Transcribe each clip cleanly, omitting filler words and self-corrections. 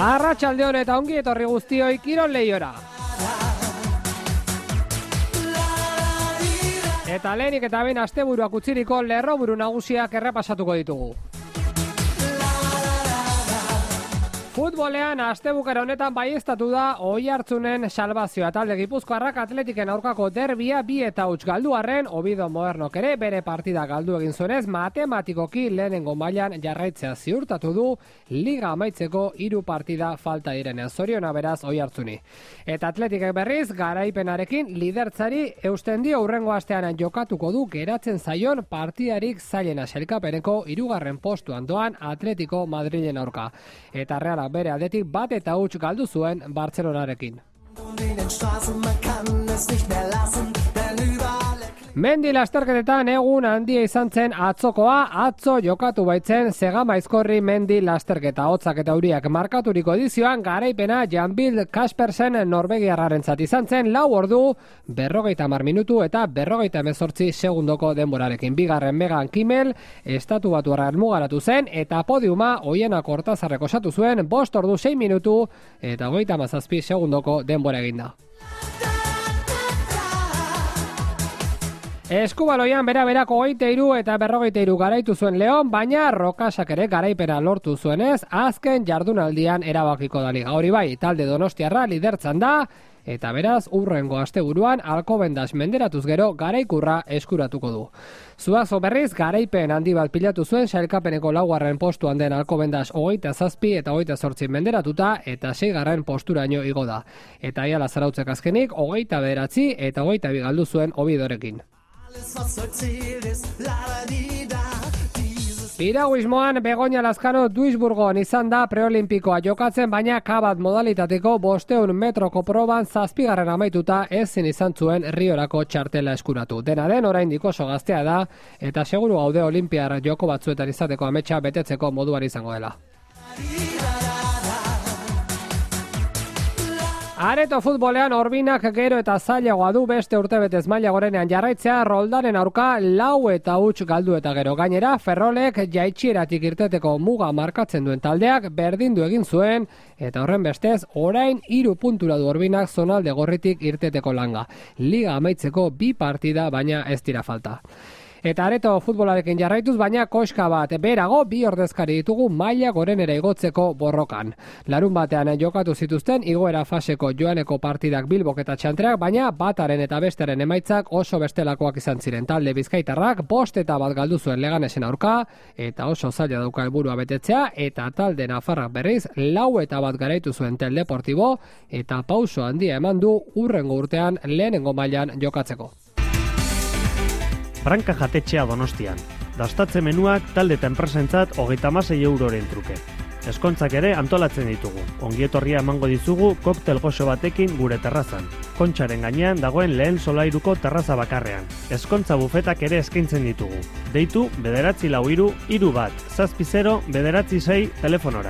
Arratsaldeon eta ongi etorri guztioi Kirol Leiora. Eta lehenik eta behin asteburuak utziriko lerroburu nagusiak errepasatuko ditugu. Futbolean astebukera honetan baieztatu da Oiartzunen salbazioa. Talde Gipuzkoarrak Atletiken aurkako derbia 2-0 galdu arren, Ovidio Modernok ere bere partida galdu egin zuenez, matematikoki lehenengo mailan jarraitzea ziurtatu du liga amaitzeko 3 partida falta direnean. Zoriona beraz Oiartzuni. Eta Atletikek berriz garaipenarekin lidertzari eusten dio hurrengo astean jokatuko du geratzen zaion partidarik zailena sailkapeneko 3. postuan doan Atletico Madrilen aurka. Eta Reala bere aldetik 1-0 galdu zuen Bartzelonarekin. Mendi lasterketetan egun handia izan zen atzokoa, atzo jokatu baitzen Segamaizkorri Mendi lasterketa. Hotzak eta euriak markaturiko edizioan garaipena Jan-Bill Kaspersen Norvegiarrarentzat izan zen 4 ordu, 50 minutu eta 58 segundoko denborarekin. Bigarren Megan Kimmel Estatubatuarra helmugaratu zen eta podiuma Oienak Hortazarrek osatu zuen 5 ordu 6 minutu eta 57 segundoko denbora eginda. Eskubaloian bera-berako 23 eta 43 garaitu zuen Leon, baina Rokasak ere garaipena lortu zuenez, azken jardunaldian erabakiko da liga. Hori bai, talde Donostiarra lidertzan da, eta beraz, hurrengo asteburuan Alcobendas menderatuz gero garaikurra eskuratuko du. Zuazo berriz, garaipen handi bat pilatu zuen sailkapeneko 4. postuan den Alcobendas 27 eta 28 menderatuta eta 6. posturaino igo da. Eta Aiala Zarautzek azkenik 29 eta 22 galdu zuen Ovidorekin. Piraguismoan Begoña Lazkano Duisburgon izan da preolimpikoa jokatzen, baina kabat modalitateko 500 metroko proban 7. amaituta ezin izan zuen Riorako txartela eskuratu. Dena den oraindik oso gaztea da eta seguru gaude olimpiar joko batzuetan izateko ametsa betetzeko moduan izango dela. Areto futbolean Orbinak gero eta zailagoa du beste urtebetez maila gorenean jarraitzea, Roldaren aurka 4-0 galdu eta gero. Gainera, Ferrolek jaitsieratik irteteko muga markatzen duen taldeak berdindu egin zuen eta horren bestez orain 3 puntura du Orbinak zonalde gorritik irteteko langa. Liga amaitzeko 2 partida baina ez dira falta. Eta Areto futbolarekin jarraituz, baina koska bat berago 2 ordezkari ditugu maila gorenera igotzeko borrokan. Larun batean jokatu zituzten igoera faseko joaneko partidak Bilbok eta Txantreak, baina bataren eta besteren emaitzak oso bestelakoak izan ziren. Talde Bizkaitarrak 5-1 galdu zuen Leganesen aurka, eta oso zaila dauka helburua betetzea, eta talde Nafarrak berriz 4-1 garaitu zuen Tel Deportibo, eta pauso handia eman du hurrengo urtean lehenengo mailan jokatzeko. Branka jatetxea Donostian. Dastatze menuak talde eta enpresentzat 36 euroren truke. Eskontzak ere antolatzen ditugu. Ongietorria emango dizugu koktel goxo batekin gure terrazan. Kontxaren gainean dagoen lehen solairuko terraza bakarrean. Eskontza bufetak ere eskaintzen ditugu. Deitu 943 31 70 996 telefonora.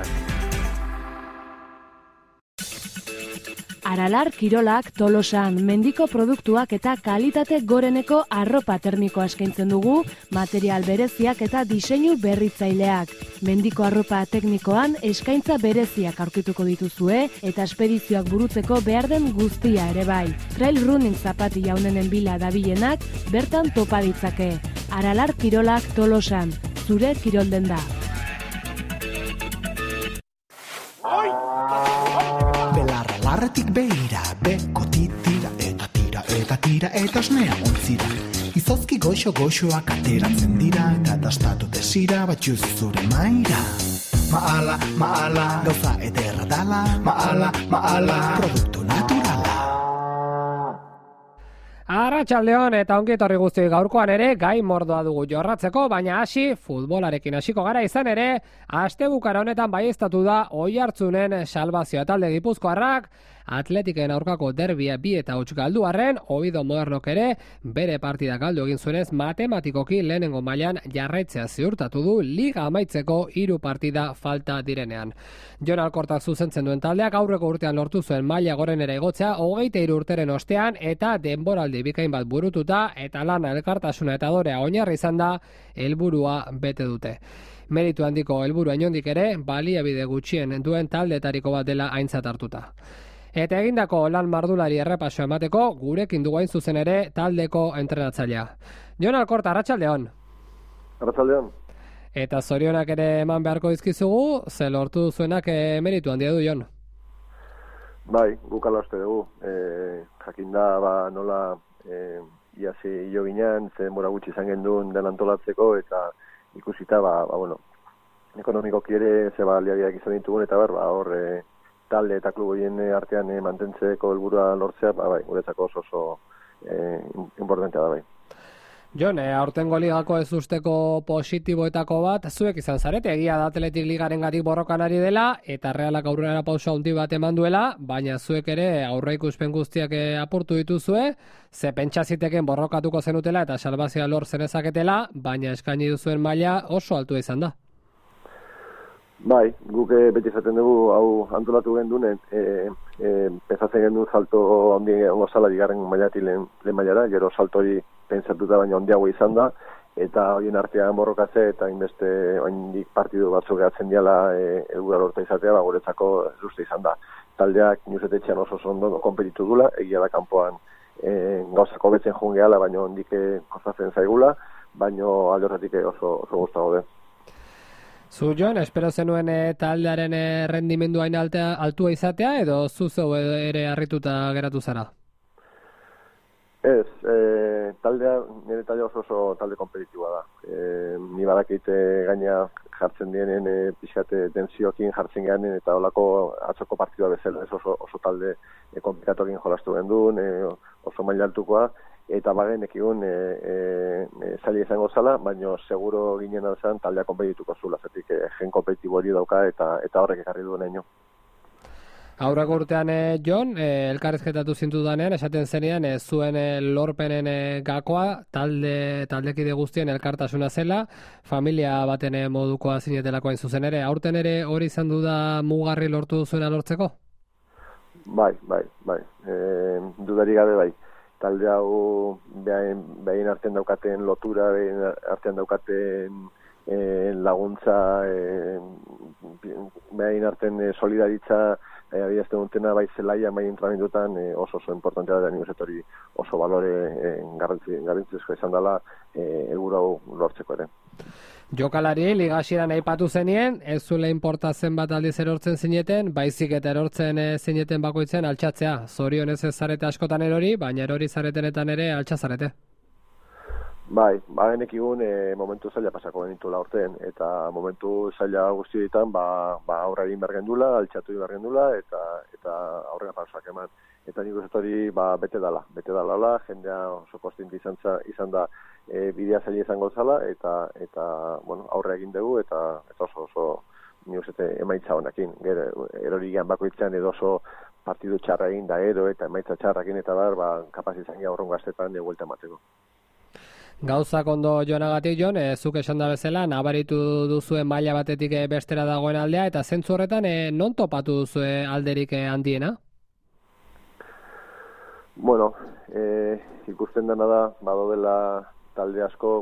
Aralar Kirolak Tolosan mendiko produktuak eta kalitate goreneko arropa termikoa eskaintzen dugu, material bereziak eta diseinu berritzaileak. Mendiko arropa teknikoan eskaintza bereziak aurkituko dituzue eta espedizioak burutzeko behar den guztia ere bai. Trail running zapati jaunenen bila dabilenak bertan topa ditzake. Aralar Kirolak Tolosan, zure kirolden da. Larretik behira, beko tira eta osnea ontzira. Izozki goxoak ateratzen dira eta dastatu desira batxuz zure maira. Maala, gauza ederra dala, maala, produktu naturala. Arratsaldeon eta ongi etorri guztioi, gaurkoan ere gai mordoa dugu jorratzeko, baina futbolarekin hasiko gara. Izan ere, astebukara honetan baieztatu da Oiartzunen salbazioa. Talde Gipuzkoarrak Atletiken aurkako derbia 2-0 galdu arren, Ovido Modernok ere bere partida galdu egin zuenez matematikoki lehenengo mailan jarraitzea ziurtatu du liga amaitzeko 3 partida falta direnean. Jon Alkortak zuzentzen duen taldeak aurreko urtean lortu zuen maila gorenera igotzea 23 urteren ostean eta denboraldi bikain bat burututa eta lana elkartasuna eta adorea oinarri izan da helburua bete dute. Meritu handiko helburua inondik ere baliabide gutxien duen taldeetariko bat dela aintzat hartuta. Eta egindako lan mardulari errepaso emateko gurekin dugu hain zuzen ere taldeko entrenatzailea. Jon Alkorta, arratsaldeon. Arratsaldeon. Eta zorionak ere eman beharko dizkizugu, ze lortu zuenak meritu handia du, Jon. Bai, guk ala uste dugu. Jakinda nola iasi jo ginean, ze denbora gutxi izan genduen den antolatzeko, eta ikusita, ekonomikoki ere ze baliabideak izan ditugun, eta hor talde eta klubo hien artean mantentzeko helburua lortzea, guretzako oso importantea da, bai. Jon, aurtengo ligako ez usteko positiboetako bat, zuek izan zarete, egia da Atletik ligarengatik borrokan ari dela, eta Realak aurrera pausa handi bat eman duela, baina zuek ere aurreikuspen guztiak apurtu dituzue, ze pentsa ziteken borrokatuko zenutela eta salbazioa lor zenezaketela, baina eskaini duzuen maila oso altua izan da. Bai, guk beti izaten dugu, hau antolatu gendunen, pesatzen gendun salto handi gozala digarren mailatik lehen mailara, gero salto hori pentsatuta baina handiago izan da, eta horien artean borrokatze eta inbeste oindik partidu batzuk gehatzen diala helburua lortu izatea, guretzako ez uste izan da. Taldeak niuzetetxean oso ondo konpetitu dula, egia da kanpoan gauzako betzen joan gehala, baina ondik kostatzen zaigula, baina alde horretik oso gustago de. Zu, Jon, espero zenuen taldearen rendimendu hain altua izatea, edo zu zeu ere harrituta geratu zara? Ez, nire taldea oso talde kompetitiboa da. Ni badakite gaina jartzen dienen pixate tentsiokin jartzen gehanen eta holako atzoko partidua bezala, ez oso talde komplikatokin jolastu gendun, oso maila altukoa, eta bagenekigun zaila izango zala, baina seguro ginen alzan taldea kompetituko zula, zetik gen kompetitibo hori dauka eta horrek ekarri duen egin. Aurreko urtean, Jon, elkarrizketatu zintudanean, esaten zenean, zuen lorpenen gakoa, taldekide guztien elkartasuna zela, familia baten modukoa zinetelako hain zuzen ere. Aurten ere hori izan du da mugarri lortu zuena lortzeko? Bai. Dudari gabe bai. Talde hau behin artean daukaten lotura, behin artean daukaten laguntza, behin artean solidaritza, abiazte duntena bai zelaia, bai entramendutan oso importantea da, nire hori oso balore garrantzizko izan dela helburu hau lortzeko ere. Jokalari liga hasieran aipatu zenien, ez zuela importatzen bat aldiz erortzen zineten, baizik eta erortzen zineten bakoitzen altxatzea. Zorionez ez zarete askotan erori, baina erori zaretenetan ere altxa zarete. Bai, bagenekigun momentu zaila pasako genitula urten, eta momentu zaila guztietan aurra egin bergendula, altxatu egin bergendula, eta aurrera pausak eman. Eta nik uste hori bete dala, jendea oso konstinti izan da bidea zaila izango zala, eta aurre egin dugu, eta oso nik uste emaitza honekin. Erorigean bakoitzean edo oso partidu txarra egin da ero, eta emaitza txarrakin eta kapaz izan gira horren gaztetan buelta emateko. Gauzak ondo joanagatik, Jon, zuk esan da bezala, nabaritu duzuen maila batetik bestera dagoen aldea, eta zentzu horretan non topatu duzue alderik handiena? Bueno, ikusten dena da, badodela talde asko,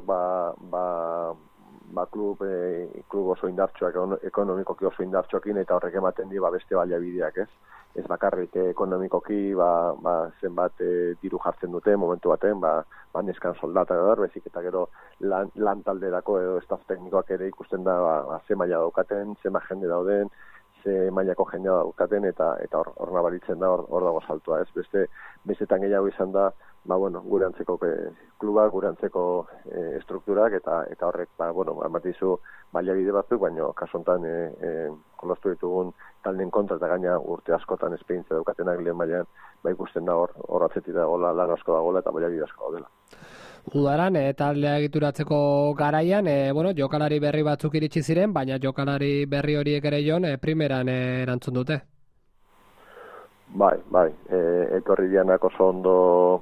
klub oso indartsuak, ekonomikoki oso indartsuakin, eta horrek ematen di beste baliabideak, ez? Ez bakarrik ekonomikoki zenbat diru jartzen dute momentu baten, neskan soldata da, bezik eta gero lan talderako edo staff teknikoak ere ikusten da ze maila daukaten, ze jende dauden, ze mailako jendea daukaten, eta hor nabaritzen da, hor dago saltua, ez? Bestetan gehiago izan da, gure antzeko klubak, gure antzeko estrukturak, eta horrek, amatizu baliabide batzuk, baina kasontan jolastu ditugun talden kontra eta gaina urte askotan esperientzia daukatenak lehen mailan, ikusten da hor atzetik dagoela, lan asko dagoela eta baliabide asko daudela. Udaran, taldea egituratzeko garaian, jokalari berri batzuk iritsi ziren, baina jokalari berri horiek ere, Jon, primeran erantzun dute. Bai, etorri dianak oso ondo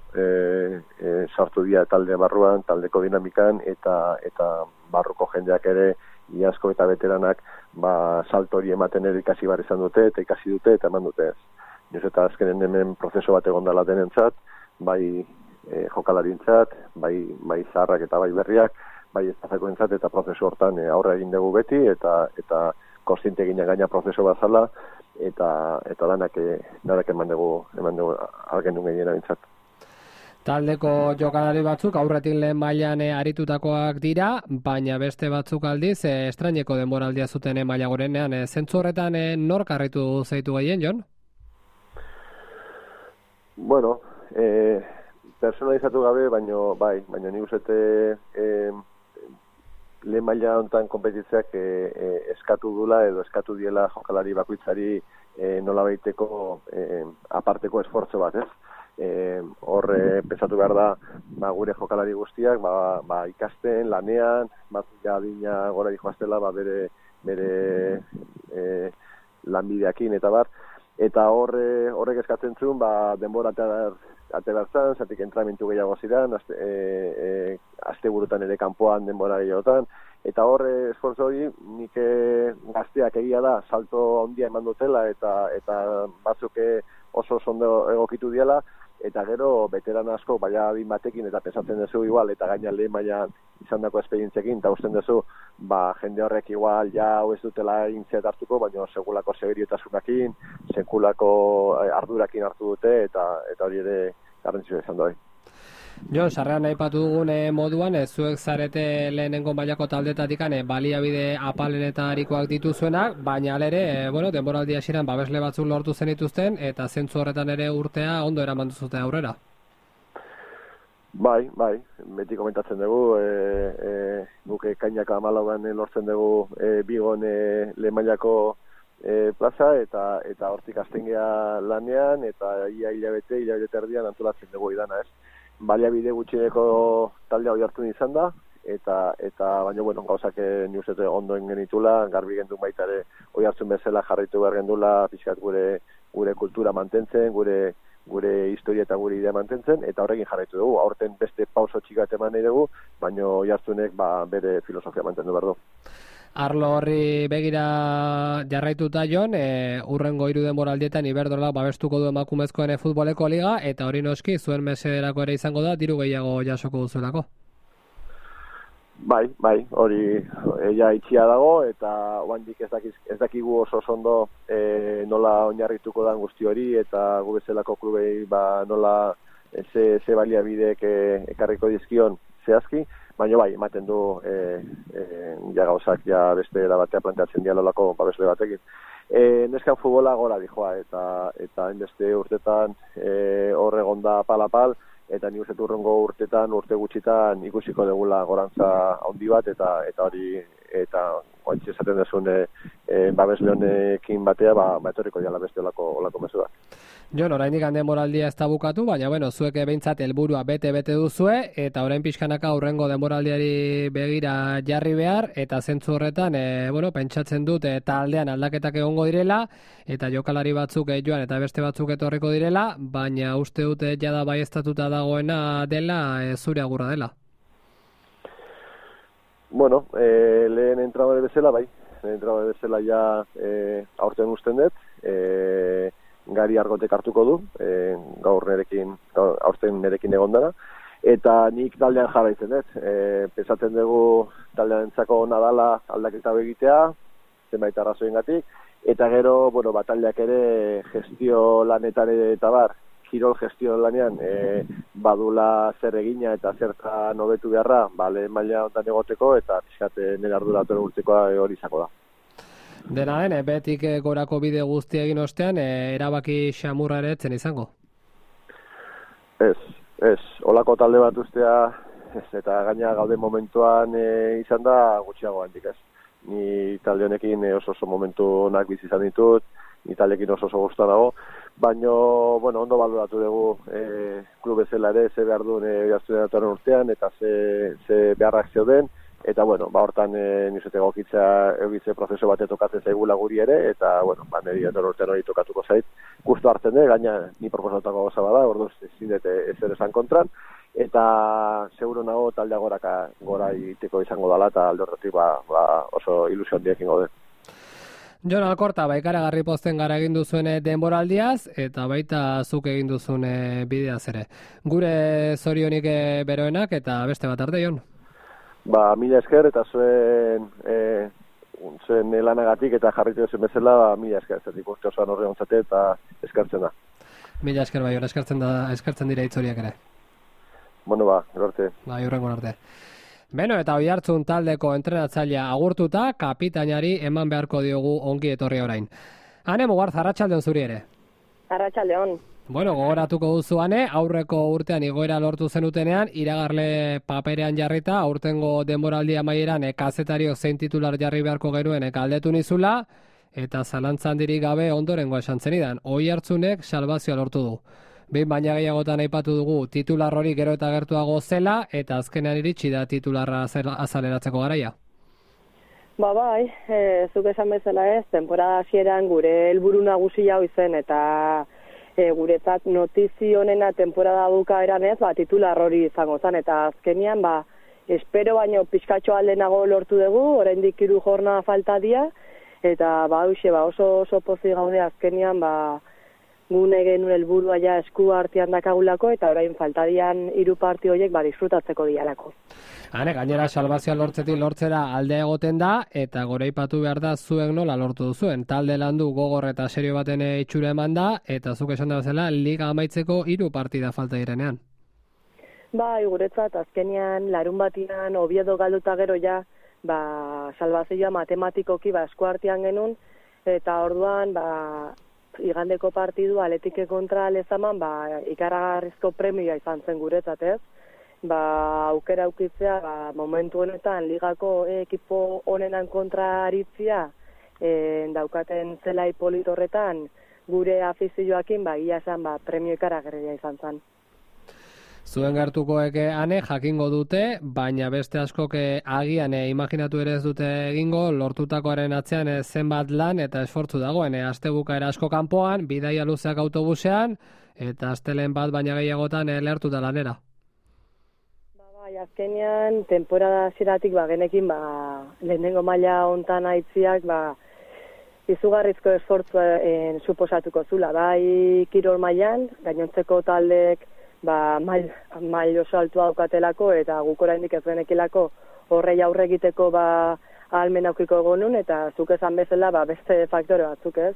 sartu dira talde barruan, taldeko dinamikan, eta barruko jendeak ere, iazko eta beteranak, salto hori ematen ere ikasi bar izan dute, eta ikasi dute, eta eman dute ez. Nioz eta azkenen hemen prozeso bat egon dela denentzat, bai jokalarintzat, bai zaharrak eta bai berriak, bai estazakoentzat eta prozesu hortan aurre egin dugu beti, eta kontziente ginen gaina prozesu bat zala, eta danak eman dugu algendun gehiena bintzat. Taldeko jokalari batzuk aurretik lehen mailan aritutakoak dira, baina beste batzuk aldiz estraineko denboraldia zuten maila gorenean. Zentzu horretan nork harritu zaitu gehien, Jon? Bueno, personalizatu gabe, baina nik uste lehen maila honetan konpetitzeak eskatu dula edo eskatu diela jokalari bakoitzari nola baiteko aparteko esfortzo bat, ez? Horre pesatu behar da gure jokalari guztiak ikasten, lanean, batzuk adina gora dihoaztela bere lanbideakin eta bar, eta horrek eskatzen zuen denbora ate bertzan, zatik entramentu gehiago ziren, aste burutan ere kanpoan denbora gehiagotan, eta horre esfortzo hori nik gazteak egia da salto handia eman dutela eta batzuk oso ondo egokitu diela, eta gero veteran asko adin batekin eta pesatzen duzu igual, eta gaina lehen maila izandako esperientzekin, eta usten duzu jende horrek igual hau ez dutela intzet hartuko, baina segulako seguriotasunakin, sekulako ardurakin hartu dute, eta hori ere garrantzitsua izan da. Jon, sarrean aipatu dugun moduan, zuek zarete lehenengo mailako taldetatik baliabide apalenetarikoak dituzuenak, baina alere, denboraldi hasieran babesle batzuk lortu zenituzten, eta zentzu horretan ere urtea ondo eraman duzute aurrera. Bai, beti komentatzen dugu, guke kainak 14an lortzen dugu Bigon lehen mailako plaza, eta hortik hasten gea lanean, eta hilabete erdian antolatzen dugu idana, ez? Baliabide gutxineko taldea oihartzun izan da, eta baina, gauzak niuzete ondoen genitula, garbi gendun baita ere oihartzun bezala jarraitu behar gendula, pixkat gure kultura mantentzen, gure historia eta gure idea mantentzen, eta horrekin jarraitu dugu. Aurten beste pauso txikat eman nahi dugu, baina oihartzunek bere filosofia mantendu behar du. Arlo horri begira jarraituta, Jon, urrengo 3 denboraldietan Iberdrola babestuko du emakumezkoen futboleko liga, eta hori noski zuen mesederako ere izango da, diru gehiago jasoko duzuelako. Bai, hori itxia dago, eta oandik ez dakigu oso ondo nola oinarrituko dan guzti hori, eta gu bezalako klubei nola ze baliabideek ekarriko dizkion zehazki, baina ematen du gauzak beste erabatea planteatzen dialolako babesle batekin. Neskan futbola gora dijoa, eta hainbeste urtetan horregon da pal, eta ni uste urrengo urte gutxitan ikusiko degula gorantza handi bat, eta hori, eta oantxe esaten dezun babesle honekin batea, etorriko diala beste olako mezuak. Jon, oraindik denboraldia ez da bukatu, baina zuek behintzat helburua bete duzue, eta orain pixkanaka aurrengo denboraldiari begira jarri behar, eta zentzu horretan, pentsatzen dut taldean aldaketak egongo direla, eta jokalari batzuk joan eta beste batzuk etorriko direla, baina uste dut jada baieztatuta dagoena dela, zure agurra dela. Bueno, lehen entrenadore bezala ja aurten usten dut, Gari Argotek hartuko du, aurten nerekin egondana, eta nik taldean jarraitzen dut. Pesatzen dugu taldeanentzako ona dala aldaketa egitea, zenbait arrazoiengatik, eta gero, taldeak ere gestio lanetan eta bar, kirol gestio lanean badula zer egina eta zertan hobetu beharra, lehen maila honetan egoteko, eta pixkat nire ardura urtekoa hori izako da. Dena den, betik gorako bide guzti egin ostean, erabaki xamurra ere etzen izango? Ez, olako talde bat ustea, eta gaina gaude momentuan izan da gutxiago handik, ez. Ni talde honekin oso momentu onak bizi izan ditut, ni taldekin oso gustan dago, baina, ondo baloratu dugu klub bezala ere, ze behar duen jartzen datoren urtean, eta ze beharrak zeuden, eta, hortan nizute egokitze prozeso bat tokatzen zaigula guri ere, eta, niri dator urtean hori tokatuko zait, gustu hartzen dut, gaina ni proposatutako gauza bada, orduz ezin dut ezer esan kontran, eta seguro nago taldea gora egiteko izango dela, eta alde horretik oso ilusio handiekin gaude. Jon Alkorta, ikaragarri pozten gara egin duzuen denboraldiaz, eta baita zuk egin duzuen bideaz ere. Gure zorionik beroenak, eta beste bat arte, Jon? Mila esker, eta zuen lanagatik eta jarritu duzen bezala, mila esker, zetik uste osoan horre ontzate eta eskertzen da. Mila esker bai, eskertzen dira hitzoriak ere. Bueno, erorte. Hurrengo arte. Beno, eta Oiartzun taldeko entrenatzailea agurtuta, kapitainari eman beharko diogu ongi etorri orain. Ane, Mugartz, arratsaldeon zuri ere. Arratsaldeon. Bueno, gogoratuko duzu, Ane, aurreko urtean igoera lortu zenutenean, iragarle paperean jarrita, aurtengo denboraldi amaieran kazetario zein titular jarri beharko genuen galdetu nizula, eta zalantzan dirik gabe ondorengo esan zenidan. Oiartzunek salbazioa lortu du. Behin baina gehiagotan aipatu dugu titular hori gero eta gertuago zela, eta azkenean iritsi da titularra azaleratzeko garaia. Bai, zuk esan bezala ez, temporada hasieran gure helburu nagusia hau izen, eta guretzat notizio honena temporada bukaeran ez, titular hori izango zen, eta azkenean, espero baino pizkatxo aldenago lortu dugu, oraindik 3 jornada falta dira, eta oso pozik gaude azkenean, gune genuen helburua ja esku artean dakagulako, eta orain faltadian 3 parti horiek disfrutatzeko dialako. Hane, gainera salbazioa lortzera alde egoten da, eta goraipatu behar da zuek nola lortu duzuen. Talde landu gogor eta serio baten itxura eman da, eta zuk esan da bezala liga amaitzeko 3 partida falta direnean. Guretzat azkenean larun batian Oviedo galduta gero ja, salbazioa matematikoki esku artean genuen, eta orduan igandeko partidu Athletic kontra Lezaman ikaragarrizko premioa izan zen guretzat, ez? Aukera aukitzea momentu honetan ligako ekipo honenan kontra aritzia daukaten zelai polit horretan gure afizioakin ia esan premio ikaragarria izan zen. Zuen gertukoek Ane jakingo dute, baina beste askok agian imaginatu ere ez dute egingo, lortutakoaren atzean zenbat lan eta esfortzu dagoen. Astebukaera asko kanpoan, bidaia luzeak autobusean, eta astelen bat baina gehiagotan lehertuta lanera. Azkenean, temporada hasieratik genekin lehenengo maila hontan aitziak izugarrizko esfortzua suposatuko zula. Kirol mailan, gainontzeko taldek mail oso altua daukatelako, eta guk oraindik ez genekilako horrei aurre egiteko ahalmen aukiko egonun, eta zuk esan bezala beste faktore batzuk ez.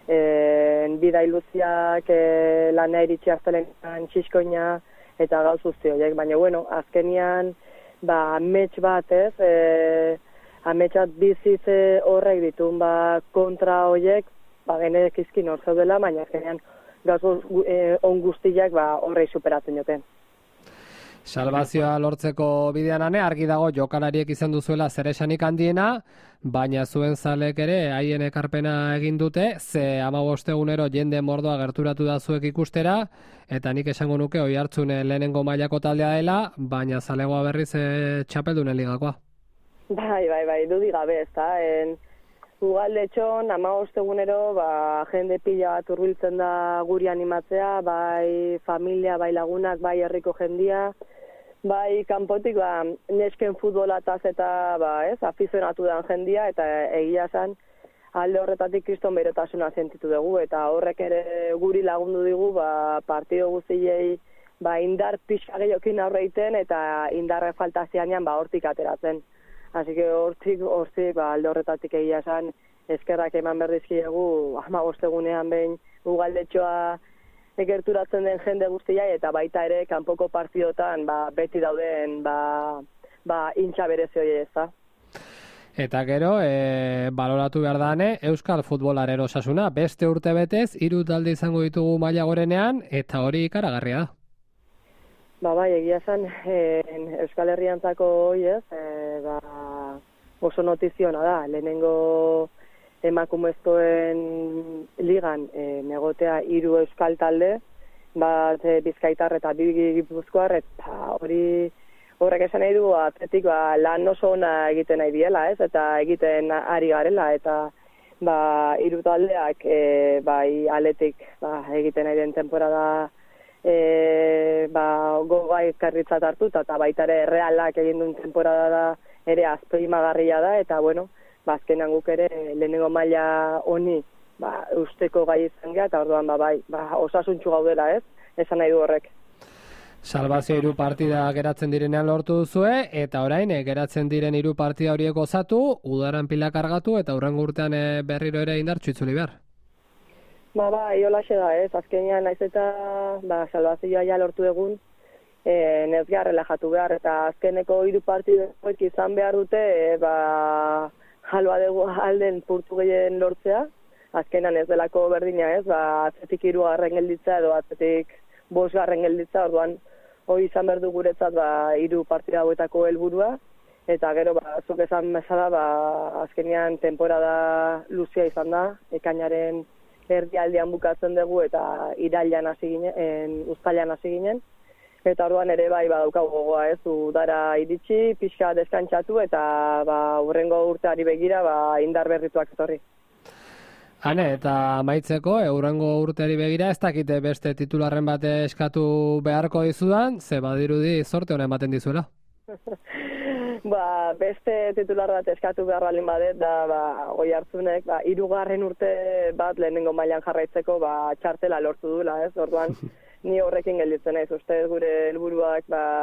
Bida iluziak lanea iritsi aztelenan txiskoina eta gauz guzti horiek, baina azkenian amets bat ez, ametsak bizitze horrek ditun kontra horiek, genek izkin hor zaudela, baina azkenean gauz on guztiak horrei superatzen joten. Salbazioa lortzeko bidean Ane, argi dago jokalariek izan duzuela zer esanik handiena, baina zuen zalek ere haien ekarpena egin dute, ze 15 egunero jende mordoa gerturatu da zuek ikustera, eta nik esango nuke Oiartzun lehenengo mailako taldea dela, baina zalegoa berriz txapeldunen ligakoa. Bai, dudik gabe, ez da. Ugaldetxon, 15 egunero, jende pila bat hurbiltzen da guri animatzea, bai familia, bai lagunak, bai herriko jendia, bai kanpotik nesken futbolataz eta afizionatu den jendia, eta egia esan alde horretatik kriston berotasuna sentitu dugu, eta horrek ere guri lagundu digu partido guztiei indar pixka gehiokin aurreiten, eta indarre falta zianean hortik ateratzen. Así que hortik alde horretatik egia esan eskerrak eman berdizkiegu 15 egunean behin Ugaldetxoa gerturatzen den jende guztia, eta baita ere kanpoko partidotan beti dauden intxa berezi hori ez da. Eta gero, baloratu behar dane, Euskal Futbolaren osasuna, beste urte betez, 3 talde izango ditugu maila gorenean, eta hori ikaragarria da. Bai, egia esan, Euskal Herriantzako hori ez, oso notiziona da. Lehenengo emakumezkoen ligan negotea 3 euskal talde, Bizkaitar eta 2 Gipuzkoar, eta horrek esan nahi du atletik lan oso ona egiten nahi diela, ez? Eta egiten ari garela, eta hiru taldeak bai aletik egiten ari den temporada gogoa izkarritzat hartu, eta baita ere Realak egin duen temporada da ere azpimagarria da, eta bueno, azkenan guk ere lehenengo maila honi usteko gai izan geha, eta orduan osasuntxu gaudela, ez? Esan nahi du horrek. Salbazio 3 partida geratzen direnean lortu duzue, eta orain geratzen diren 3 partida horiek osatu, udaran pila kargatu, eta hurrengo urtean berriro ere indartsu itzuli behar. Iolaxe da, ez? Azkenean naiz eta salbazioa ja lortu egun, ez gara relajatu behar, eta azkeneko 3 partidoek izan behar dute, jalba dugu alden purtu gehien lortzea, azkenan ez delako berdina, ez? Atzetik 3 gelditzea edo atzetik 5 gelditza, orduan hori izan behar du guretzat 3 partida hauetako helburua, eta gero zuk esan bezala azkenean temporada luzea izan da, ekainaren erdialdean bukatzen dugu eta irailean hasi ginen, uztailean hasi ginen, eta orduan ere badaukagu gogoa, ez, udara iritsi, pixka deskantzatu eta hurrengo urteari begira indar berrituak etorri. Hane, eta amaitzeko, hurrengo urteari begira, ez dakite beste titularren bat eskatu beharko dizudan, ze badirudi zorte honen ematen dizuela. Beste titular bat eskatu behar balin badet, da Oiartzunek, 3. urte bat lehenengo mailan jarraitzeko txartela lortu dula, ez? Orduan, ni horrekin gelditzen naiz, uste gure helburuak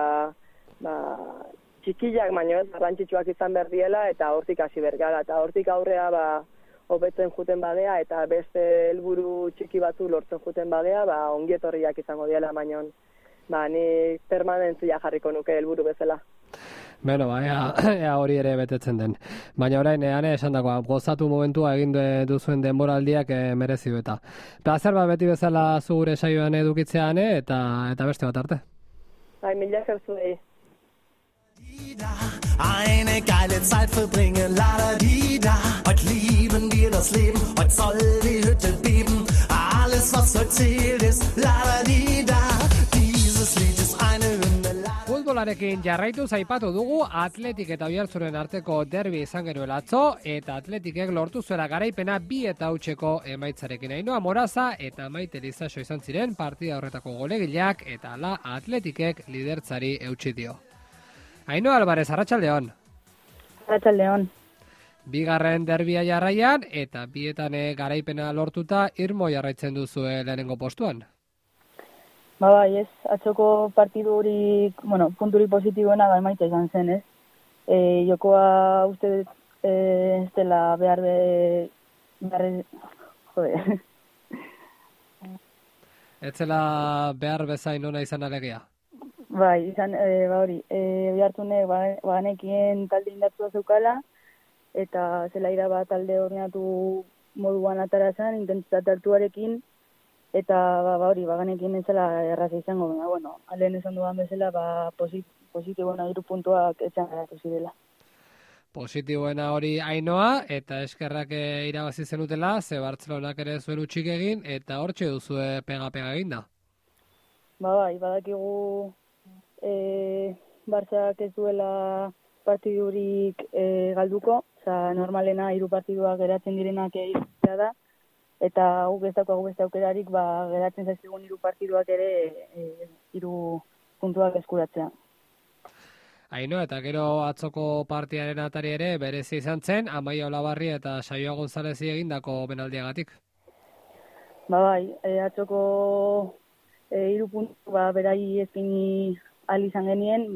txikiak baino ez, garrantzitsuak izan behar diela, eta hortik hasi bergara, eta hortik aurrea hobetzen juten badea, eta beste helburu txiki batzu lortzen juten badea, ongietorriak izango diela, baino ni permanentzia jarriko nuke helburu bezala. Beno, ea hori ere betetzen den. Baina orain, esan dagoa, gozatu momentua egin duzuen denboraldiak merezi du eta. Plazer beti bezala zu gure saioan edukitzean, eta beste bat arte. Mila esker zuei. Eine geile Zeit verbringen, la da di da. Heute lieben wir das Leben, heute soll die Hütte beben. Alles was heute zählt ist, la da di da. Dieses Lied ist eine Hymne. Futbolarekin jarraitu zaipatu dugu Atletik eta Oiartzunen arteko derbi izan genuela atzo, eta Atletikek lortu zuela garaipena 2-0 emaitzarekin. Ainhoa Moraza eta Maite Lizaso izan ziren partida horretako golegileak, eta hala Atletikek lidertzari eutsi dio. Ainhoa Alvarez, arratsaldeon. Arratsaldeon. 2. derbia jarraian, eta 2 garaipena lortuta irmo jarraitzen duzue lehenengo postuan. Bai, ez, atzoko partidurik, punturi positiboena Maite izan zen, ez? Jokoa uste ez dela Ez zela behar bezain ona izan alegia? Bai, izan, hori, Oiartzunek baganekien talde indartua zeukala, eta zelaira bat talde ordenatu moduan atara zen, intentsitate hartuarekin, eta hori, baganekin ez zela erraza izango, alen esan duan bezala, positiboena 3 puntuak etxan garatu zirela. Positiboena hori Ainhoa, eta eskerrak irabazi zenutela, ze Bartzelonak ere zuen utxik egin, eta hortxe duzue pega-pega egin da. Bai, badakigu Bartzak ez duela partidurik galduko, normalena 3 partiduak geratzen direnak egitea da, eta guk ez daukagu beste aukerarik geratzen zaizkigun 3 partiduak ere 3 puntuak eskuratzea. Ainhoa, eta gero atzoko partiaren atari ere berezi izan zen, Amaia Olabarri eta Saioa Gonzalezi egindako benaldiagatik. Bai, atzoko 3 puntu berai ezkini ahal izan genien,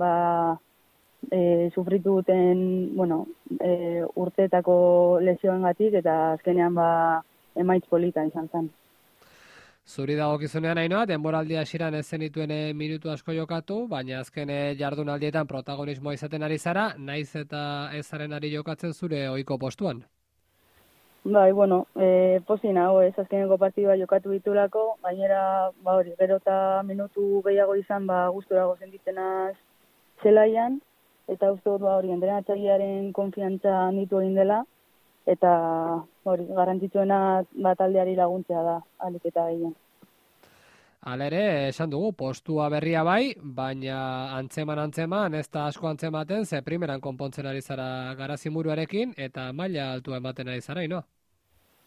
sufritu duten, urteetako lesioengatik, eta azkenean emaitz polita izan zen. Zuri dagokizunean Ainhoa, denboraldia hasieran ez zenituen minutu asko jokatu, baina azken jardunaldietan protagonismoa izaten ari zara, naiz eta ezaren ari jokatzen zure ohiko postuan. Bai, posi nago, ez azkeneko partidua jokatu ditulako, gainera, gero eta minutu gehiago izan, gusturago sentitzen zelaian, eta uste dut entrenatzailearen konfiantza handitu egin dela, eta garrantzitsuena taldeari laguntzea da, alik eta gehien. Hala ere, esan dugu, postua berria bai, baina antzeman, ez da asko antzematen, ze primeran konpontzen ari zara Garazimuruarekin, eta maila altua ematen ari zara, no?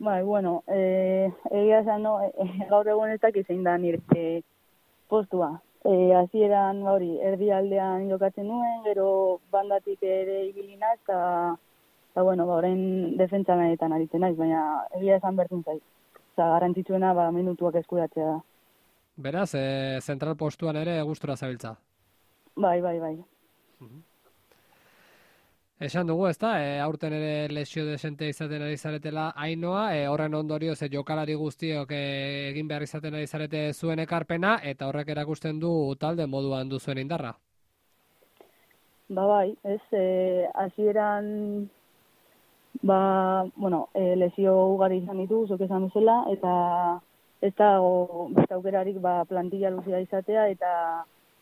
Bai, bueno, egia esan, no, gaur egun ez dakit zein da nire postua. Hasieran hori, erdialdean jokatzen nuen, gero bandatik ere ibilina, eta bueno, orain defentsa lanetan aritzen naiz, baina egia esan berdin zait. Garrantzitsuena minutuak eskuratzea da. Beraz, zentral postuan ere gustura zabiltza. Bai. Esan dugu, ezta, aurten ere lesio desente izaten ari zaretela Ainoa, horren ondorioz jokalari guztiok egin behar izaten ari zarete zuen ekarpena, eta horrek erakusten du talde moduan duzuen indarra. Bai, hasieran lesio ugari izan ditu, zuk esan bezala, eta ez dago beste aukerarik plantilla luzea izatea, eta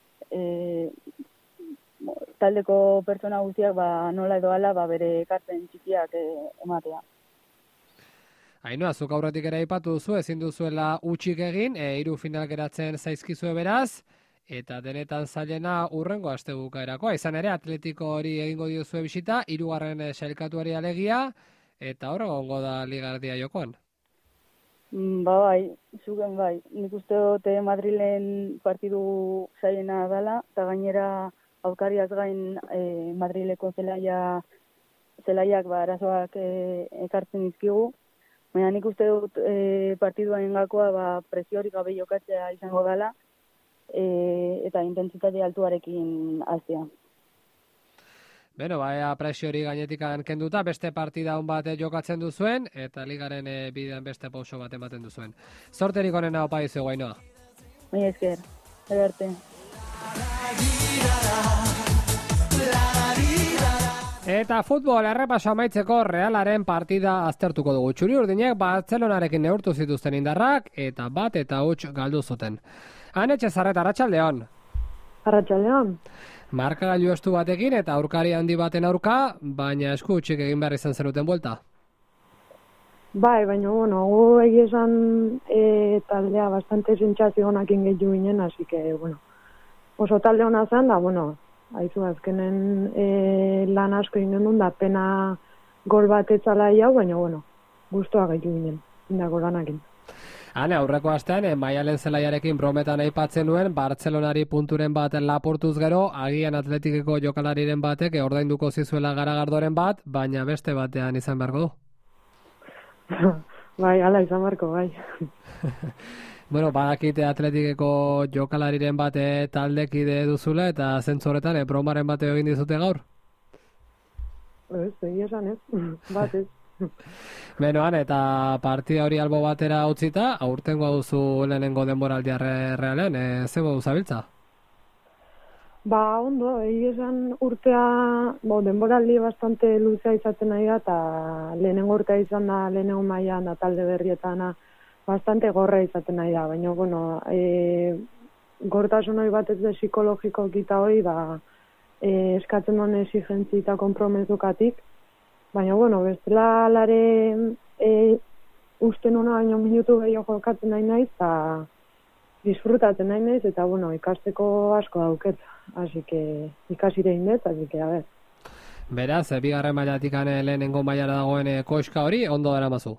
taldeko pertsona guztiak nola edo ala bere ekarpen txikiak ematea. Ainoa, zuk aurretik ere aipatu duzu, ezin duzuela utxik egin, 3 final geratzen zaizkizue beraz, eta denetan zailena hurrengo astebukaerakoa. Izan ere, Atletiko hori egingo diozue bisita, 3. sailkatuari alegia, eta hor egongo da ligardia jokoan. Bai, zugen bai. Nik uste dute Madrilen partidu zailena dela, eta gainera aukariaz gain Madrileko zelaiak arazoak ekartzen dizkigu. Baina nik uste dut partiduaren gakoa presiorik gabe jokatzea izango dela, eta intentsitate altuarekin hastea. Beno, presio hori gainetik kenduta, beste partida hon bat jokatzen duzuen, eta ligaren bidean beste pauso bat ematen duzuen. Zorterik onena opa izu, Ainoa. Mila esker, arte. Eta futbol errepaso amaitzeko Realaren partida aztertuko dugu. Txuri-urdinek Bartzelonarekin neurtu zituzten indarrak, eta 1-0 galdu zuten. Anetxe Zarreta, arratsaldeon. Arratsaldeon. Markagailu estu batekin eta aurkari handi baten aurka, baina esku utxik egin behar izan zenuten buelta. Bai, baina, gu egia esan taldea bastante sentsazio honakin gehiago ginen, así que, oso talde hona zen, da, haizu azkenen lan asko ginen da, pena gol bat etzala hau, baina, guztua gehiago ginen, indako lanakin. Hane, aurreko astean, Maialen zelaiarekin brometan aipatzen nuen, Bartzelonari punturen bat lapurtuz gero, agian Atletikeko jokalariren batek ordainduko zizuela Garagardoren bat, baina beste batean izan beharko du. Bai, ala izan beharko, bai. Badakite Atletikeko jokalariren bate taldekide duzula, eta zentzu horretan, bromaren bate egin dizute gaur? Ez, egia esan ez, bat ez. Benoan, eta partida hori albo batera utzita, aurtengoa duzu lehenengo denboraldia Realean, zego duzabiltza? Ondo, esan urtea, denboraldi bastante luzea izaten nahi da, eta lehenengo urtea izan da, lehenengo mailan da talde berrietana, bastante gorra izaten nahi da, baina, gortasun hori bat ez da psikologiko kita hori, eskatzen duen exigentzi eta kompromezukatik, baina, bestela alare uste nuna baino minutu gehiago jokatzen nahi naiz, eta disfrutatzen nahi naiz, eta, ikasteko asko dauket, así que ikasire indet, así que, a ver. Beraz, bigarren mailatik lehenengo mailara dagoen koiska hori, ondo dara mazu?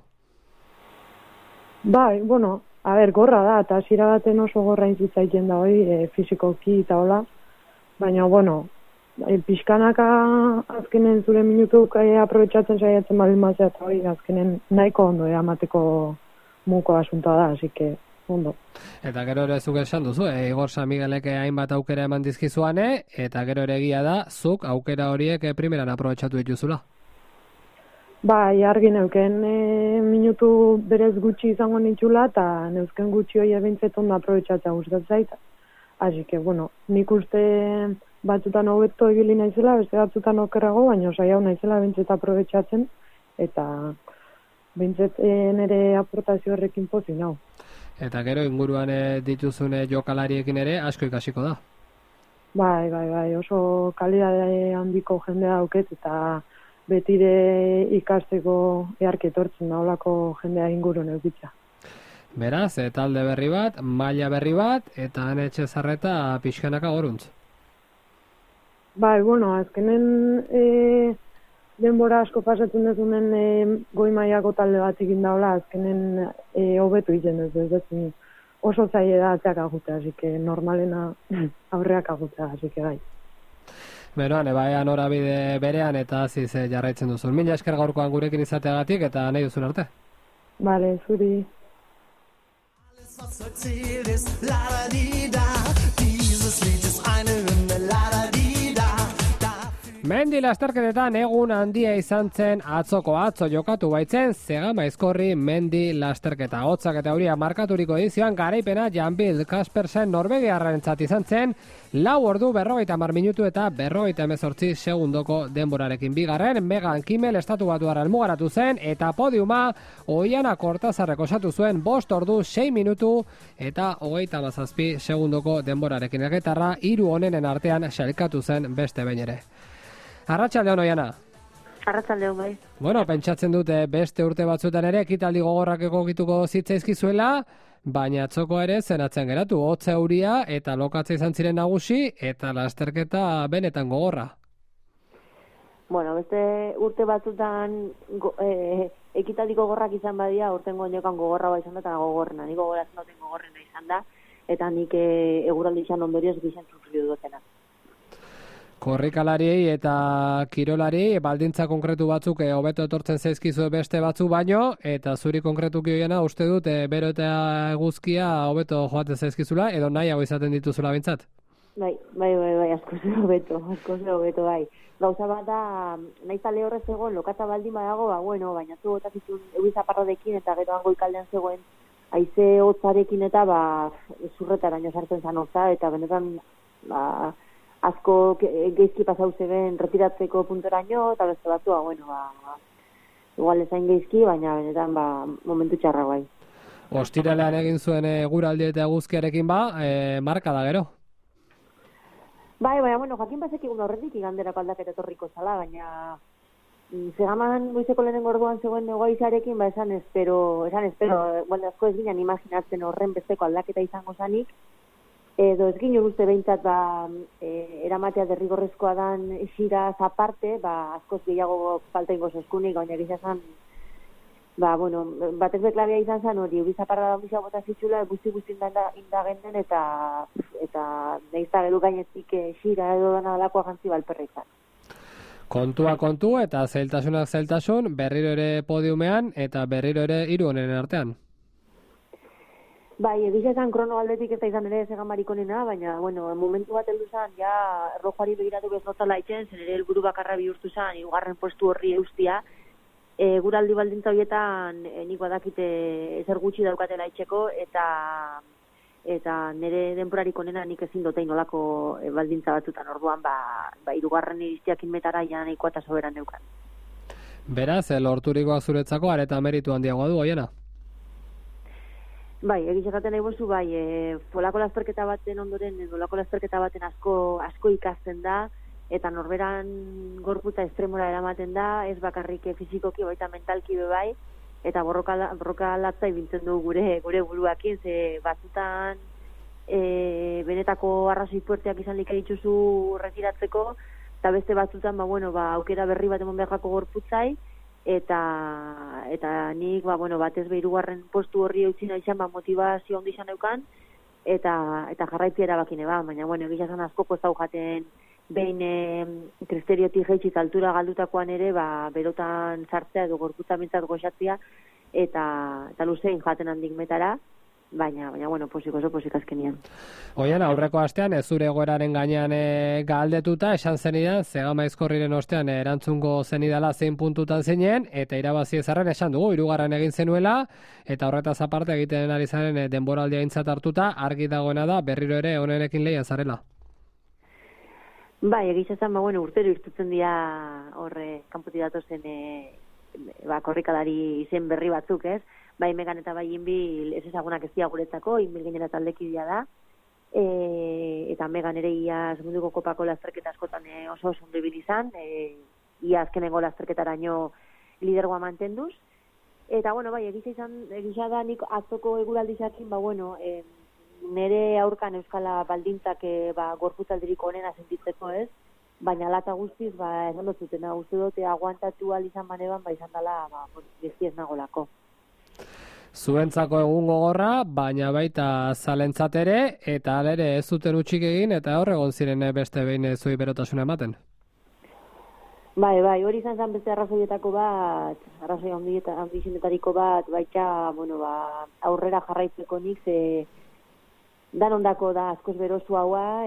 Bai, a ver, gorra da, eta hasiera baten oso gorra intzitzaiten da hori, fizikoki eta hola, baina, pixkanaka azkenen zure minutuk aprobetxatzen saiatzen baldin mazea, eta hori azkenen nahiko ondo emateko muko asuntoa da, así que ondo. Eta gero ere zuk esan duzu, Igor San Miguelek hainbat aukera eman dizkizuane, eta gero ere egia da, zuk aukera horiek primeran aprobetxatu dituzula. Bai, argi neuken minutu berez gutxi izango nitxula, eta neuzken gutxi hori ebintzet ondo aprobetxatzea gustatzen zait. Así que, nik uste batzutan hobeto ibili naizela, beste batzutan okerrago, baina saiatu naizela bintzet aprobetxatzen, eta bintzet nire aportazio horrekin pozin hau. Eta gero inguruan dituzune jokalariekin ere asko ikasiko da. Bai, oso kalidade handiko jendea dauket, eta betire ikasteko earketortzen da olako jendea ingurun eukitza. Beraz, talde berri bat, maila berri bat, eta Anetxe Zarreta pixkanaka goruntz. Bai, azkenen denbora asko pasatzen dezunen goi mailako talde batekin daula, azkenen hobetu izen ez dezin. Oso zaila da atzeak agutea, así que normalena aurreak agutea, así que bai. Beroan, ebaia norabide berean eta aziz jarraitzen duzun. Mila esker gaurkoan gurekin izateagatik eta nahi duzun arte. Bale, zuri. Alles, was erzählt ist, la-da-di-da. Dieses Lied ist eine Hymne, la-da-di-da. Mendi lasterketetan egun handia izan zen atzo jokatu baitzen Zegama Aizkorri mendi lasterketa. Hotzak eta euria markaturiko edizioan garaipena Jan-Bill Kaspersen Norvegiarrentzat izan zen 4 ordu 50 minutu eta 58 segundoko denborarekin. Bigarren Megan Kimmel estatu batuarra helmugaratu zen eta podiuma Oiana Kortazarrek osatu zuen 5 ordu 6 minutu eta 37 segundoko denborarekin. Ergetarra 3 onenen artean sailkatu zen beste behin ere. Arratsaldeon Oiana. Arratsaldeon bai. Bueno, pentsatzen dute beste urte batzuetan ere ekitaldi gogorrak egokituko zitzaizkizuela, baina atzokoa ere zenatzen geratu, hotza euria eta lokatza izan ziren nagusi eta lasterketa benetan gogorra. Bueno, beste urte batzuetan ekitaldi gogorrak izan badia, urtengo honekan gogorra ba izan da eta gogorrena. Ni gogoratzen duten gogorrena izan da eta nik eguraldi izan ondorioz gizan sufridu dutena. Korrikalariei eta kirolari baldintza konkretu batzuk hobeto etortzen zaizkizu beste batzu baino, eta zuri konkretuki hoiena uste dut bero eta eguzkia hobeto joaten zaizkizula, edo nahiago izaten dituzula bintzat? Bai, asko ze hobeto, bai. Gauza bat da, nahiz tale horrez egon, lokatza baldin badago, bueno, baina zu botazizun egizaparradekin eta gero hango ikaldean zegoen haize hotzarekin eta zurretaraino sartzen zan hotza, eta benetan, asko geizki pasau zeben retiratzeko puntoraino, eta beste batua, igual ezain geizki, baina benetan momentu txarra bai. Ostiralean egin zuen eguraldi eta eguzkiarekin marka da gero? Bai, jakin bazekigun horretik iganderako aldaketa etorriko zala, baina Zegaman goizeko lehenengo orduan zegoen egoizarekin, esan espero, asko ez ginen imaginatzen horren besteko aldaketa izango zanik, edo ez ginen uste behintzat eramatea derrigorrezkoa dan xiraz aparte, askoz gehiago falta ingo zeskunik, baina gizazan, batez beklabia izan zen hori, ubizaparra da misa bota zitxula, guzti indagenden eta nahizta gelu gainetik xira edo dana alakoa jantzi balperra izan. Kontua kontu eta zeltasun, berriro ere podiumean eta berriro ere 3 onenen artean. Bai, egiz esan krono aldetik ez da izan ere Zegamariko onena, baina, momentu bat heldu zen, ja, errojuari begiratu beznotala itzen, zen ere helburu bakarra bihurtu zen, 2. postu horri eustia. Guraldi baldintza horietan nik badakite ezer gutxi daukatela itxeko, eta nire denporarik onena nik ezin dotein nolako baldintza batzutan orduan, 3. iristiakin metara ja nahikoa eta soberan neukan. Beraz, lorturikoa zuretzako areta meritu handiagoa du, Oiana? Bai, egitxakaten nahi bozu, folako lasterketa baten ondoren, folako lasterketa baten asko ikasten da, eta norberan gorputza estremora eramaten da, ez bakarrik fizikoki, baita mentalki bai, eta borroka latza ibiltzen du gure buruakin, ze batzutan benetako arrazoi fuerteak izan lik dituzu retiratzeko, eta beste batzutan, aukera berri bat emon beharrako gorputzai, eta nik, batez 3. postu horri eutzi nahi izan, motivazio ondi izan eukan, eta jarraitzi erabakine, baina, egizazan asko postau jaten behin kristeriotik jeitxiz altura galdutakoan ere, berotan sartzea edo gorputza mintzat goxatzea, eta luzein jaten handik metara, baina, oso posik azkenian. Oiana, aurreko astean, ez zure egoeraren gainean galdetuta, esan zenidan, Zegama Aizkorriren ostean erantzungo zenidala zein puntutan zeinen, eta irabazi ezarren esan dugu, 3. egin zenuela, eta horretaz aparte egiten ari zaren denboraldia aintzat hartuta, argi dagoena da, berriro ere onenekin lehian zarela. Bai, egizazan, urtero irtutzen dira horre kanpoti datozen korrikalari izen berri batzuk, ez? Bai, Megan eta bai Inbil ez ezagunak ez dira guretzako, Inbil gainera taldekidea da, eta Megan ere iaz munduko kopako lasterketa askotan oso ondo ibili izan, ia azkenengo lasterketaraino lidergoa mantenduz, eta bai, egisa da nik atzoko eguraldizakin, nere aurkan euskala baldintzak gorputzaldiriko onena sentitzeko, ez? baina lata guztiz, esan dut zutena, uste dute aguantatu izan baneban, izan dela, gizti ez nagolako. Zuentzako egun gogorra, baina baita zalentzat ere, eta alere ez zuten utxik egin, eta hor egon ziren beste behin zuei berotasuna ematen. Bai, hori izan zen beste arrazoietako bat, arrazoi handixenetariko bat, baita, aurrera jarraitzeko nik, ze danondako da askoz berozu haua,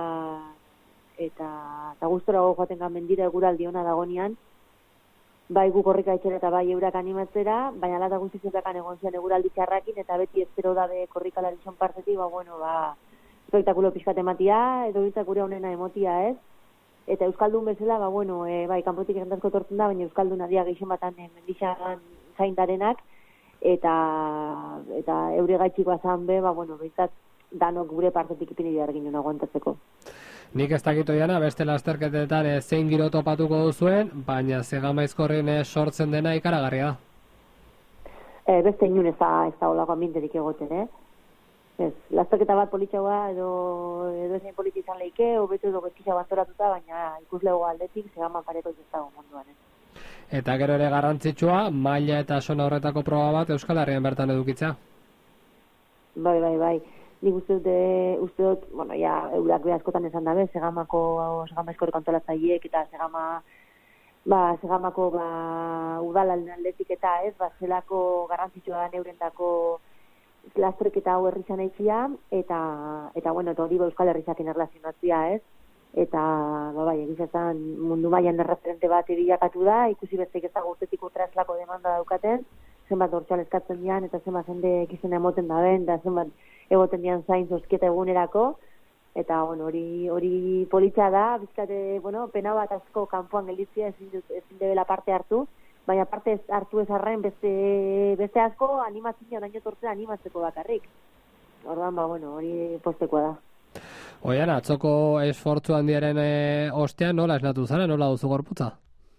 eta gustora joaten gan mendira eguraldi ona dagonean, bai gu korrika etxera eta bai eurak animatzera, baina lata guztizetakan egon zian eguraldi txarrakin, eta beti espero dabe korrikalari son partetik, espektakulo pixkat ematia, edo bintzak gure honena emotia, ez? Eta Euskaldun bezala, kanpotik egentazko tortzen da, baina Euskaldun adia gehixen batan mendixan zaindarenak, eta eure gaitxikoa zan be, bintzat danok gure partetik ipini behar ginen aguantatzeko. Nik ez dakito jana, beste lasterketetan zein giro topatuko duzuen, baina Zegamaizkorren sortzen dena ikaragarria da. Beste inun ez da olako aminterik egoten, Ez, lasterketa bat politxaua edo ezein politi izan leike, hobetu edo gezkisa bantoratuta, baina ikuslego aldetik Zegama pareko ez dago munduan. Eta gero ere garrantzitsua, maila eta sona horretako proba bat Euskal Herrian bertan edukitza. Bai. Nik uste dut, eurak be askotan esan dabe, Zegamaizko kantolatzaileek eta Zegamako udalaren aldetik eta ez, zelako garrantzitsua da neurentako lasterketa hau herrizan eitzia, eta hori Euskal Herrizaken erlazionatzia, ez? Eta, egizazan mundu mailan erreferente bat bilakatu da, ikusi besteik ezago urtetik urterazlako demanda daukaten, zenbat dortxal eskatzen dian, eta zenbat jende ekizena emoten daben, eta zenbat egoten dian zain zozketa egunerako, eta, hori politxa da, bizkate, pena bat asko kanpoan gelditzia ezin debela parte hartu, baina parte hartu ez arren beste asko animatzen oraino tortzea animatzeko bakarrik. Orduan, hori postekoa da. Oian, atzoko esfortzu handiaren ostean nola esnatu zara, nola duzu gorputza?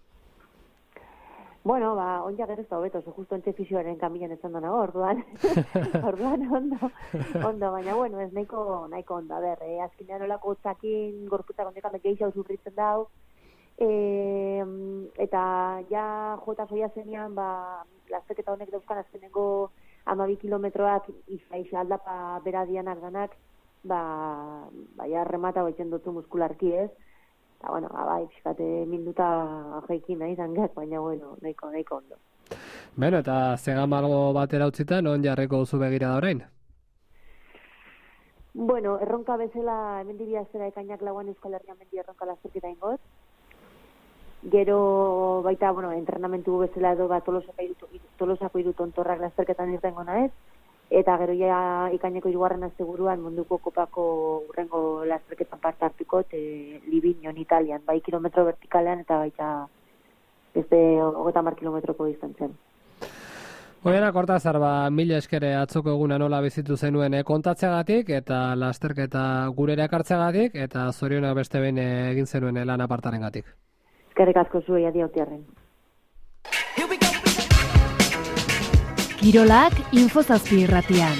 Onja gero ez da hobeto, justo entxe fisioaren kamilan etzan da nago, orduan ondo, baina ez nahiko ondo, azkenean olako txakin gorputza kondekan gehiago zurritzen dau, eta ja jota zoia zenean, lasterketa honek dauzkan azkenengo 12 kilometroak iza aldapa beradianak danak, ja remata baiten dutu muskularki, ez? Eta, pixkate minuta jaikin nahi zangak, baina, nahiko ondo. Beno, eta Zegama algo batera utzita, non jarreko duzu begira da orain? Erronka bezala, hemen dibia zera ekainak lauan Euskal Herrian mendi erronka lasterketa ingoz. Gero, baita, entrenamentu bezala edo Tolosako hiru tontorrak lasterketan irtengo nahez, eta gero ja ikaineko 3. asteburuan munduko kopako urrengo lasterketan parte hartuko, Livignon Italian, bai kilometro vertikalean eta baita beste 30 kilometroko distantzian. Oiana Kortazar, mila eskere atzoko eguna nola bizitu zenuen kontatzeagatik eta lasterketa gurera ekartzeagatik eta zorionak beste behin egin zenuen lan apartarengatik. Eskerrik asko zuei adiautiarren. Kirolak Infozazpi irratian.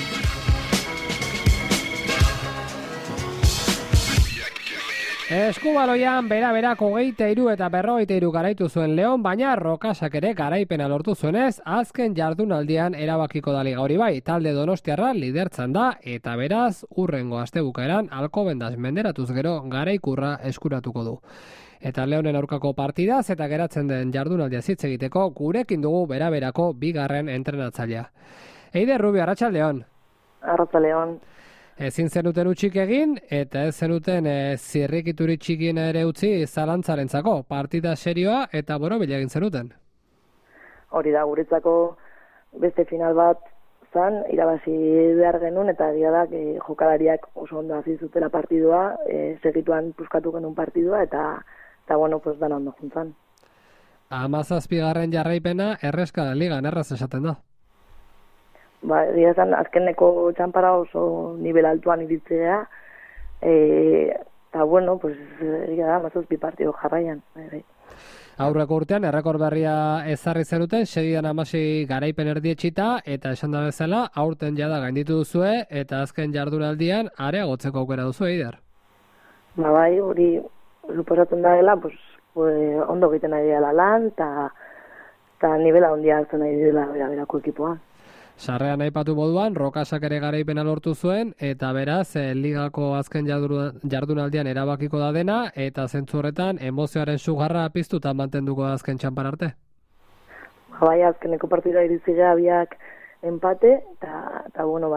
Eskubaloian bera-berak 23 eta 43 garaitu zuen Leon, baina Rokasak ere garaipena lortu zuenez, azken jardunaldian erabakiko da liga hori bai. Talde Donostiarra lidertzan da eta beraz urrengo astebukaeran Alcobendas menderatuz gero garaikurra eskuratuko du. Eta Leonen aurkako partidaz eta geratzen den jardunaldia hitz egiteko gurekin dugu bera-berako 2. entrenatzailea. Eider Rubio, arratsaldeon. Arratsaldeon. Ezin zenuten utxik egin eta ez zenuten zirrikituri txikien ere utzi zalantzarentzako. Partida serioa eta borobila egin zenuten. Hori da, guretzako beste final bat zan, irabazi behar genuen eta egia da jokalariak oso ondo hasi zutela partidua, segituan puskatu genuen partidua eta dana ondo juntzan. 17. jarraipena erreska ligan erraz esaten da. Egia zan, azkeneko txanpara oso nivel altuan iritzea, eta egia da, 17 partido jarraian. Aurreko urtean, errekor berria ezarri zenuten, segidan 16 garaipen erdietxita, eta esan da bezala, aurten jada gainditu duzue, eta azken jardunaldian areagotzeko aukera duzu, Eider. Hori suposatzen da dela, pues, ondo egiten ari dela lan, eta nivela handia hartzen ari dela berako ekipoa. Sarrean aipatu moduan, Rokasak ere garaipena lortu zuen, eta beraz, ligako azken jardunaldian erabakiko da dena, eta zentzu horretan, emozioaren sugarra piztuta mantenduko da azken txanpan arte. Bai, azkeneko partida iritzea biak empate, eta bueno,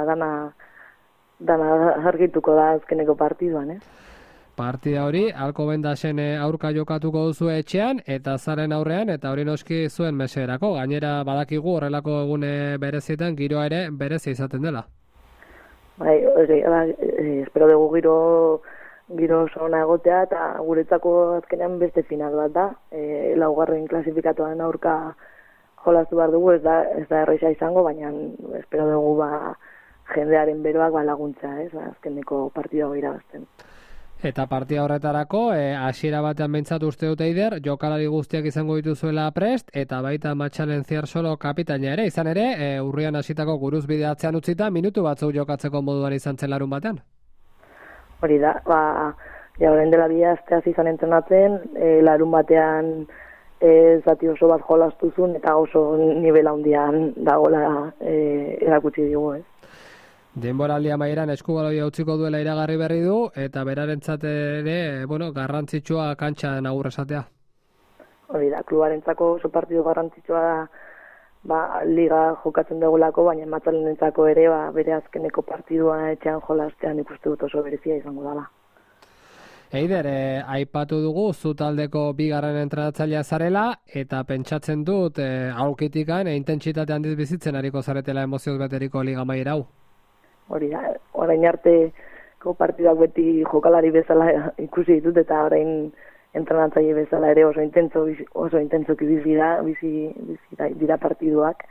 dana argituko da azkeneko partiduan, Partida hori, Alcobendasen aurka jokatuko duzu etxean, eta zaren aurrean, eta hori noski zuen meseerako. Gainera badakigu horrelako egune berezietan giroa ere berezia izaten dela. Bai, espero dugu giro oso ona egotea, eta guretzako azkenean beste final bat da. Laugarren klasifikatuaren aurka jolastu behar dugu, ez da erresa izango, baina espero dugu jendearen beroak laguntza, azkeneko partida hori irabazten. Eta partida horretarako, hasiera batean behintzat uste dute Eider, jokalari guztiak izango dituzuela prest, eta baita Matxalen Ziarsolo kapitaina ere, izan ere, urrian hasitako guruz bideatzean utzita, minutu batzuk jokatzeko moduan izan zen larun batean. Hori da, orain dela bi asteaz izan entrenatzen, larun batean zati oso bat jolastuzun, eta oso nivela handian dagoela erakutsi digu, Denboraldia amaieran eskubaloia utziko duela iragarri berri du, eta berarentzat ere, garrantzitsua kantxan agur esatea. Hori da, klubarentzako oso partidu garrantzitsua da, liga jokatzen dugulako, baina Matzalenentzako ere, bere azkeneko partidua etxean jolastean ikuste dut oso berezia izango dela. Eider, aipatu dugu, zu taldeko bigarren entrenatzailea zarela, eta pentsatzen dut, aurkitikan, intentsitate handiz bizitzen ariko zaretela emozioz beteriko liga amaiera hau. Hori da, orain arteko partidak beti jokalari bezala ikusi ditut, eta orain entrenatzaile bezala ere oso intentzoki bizi dira partiduak,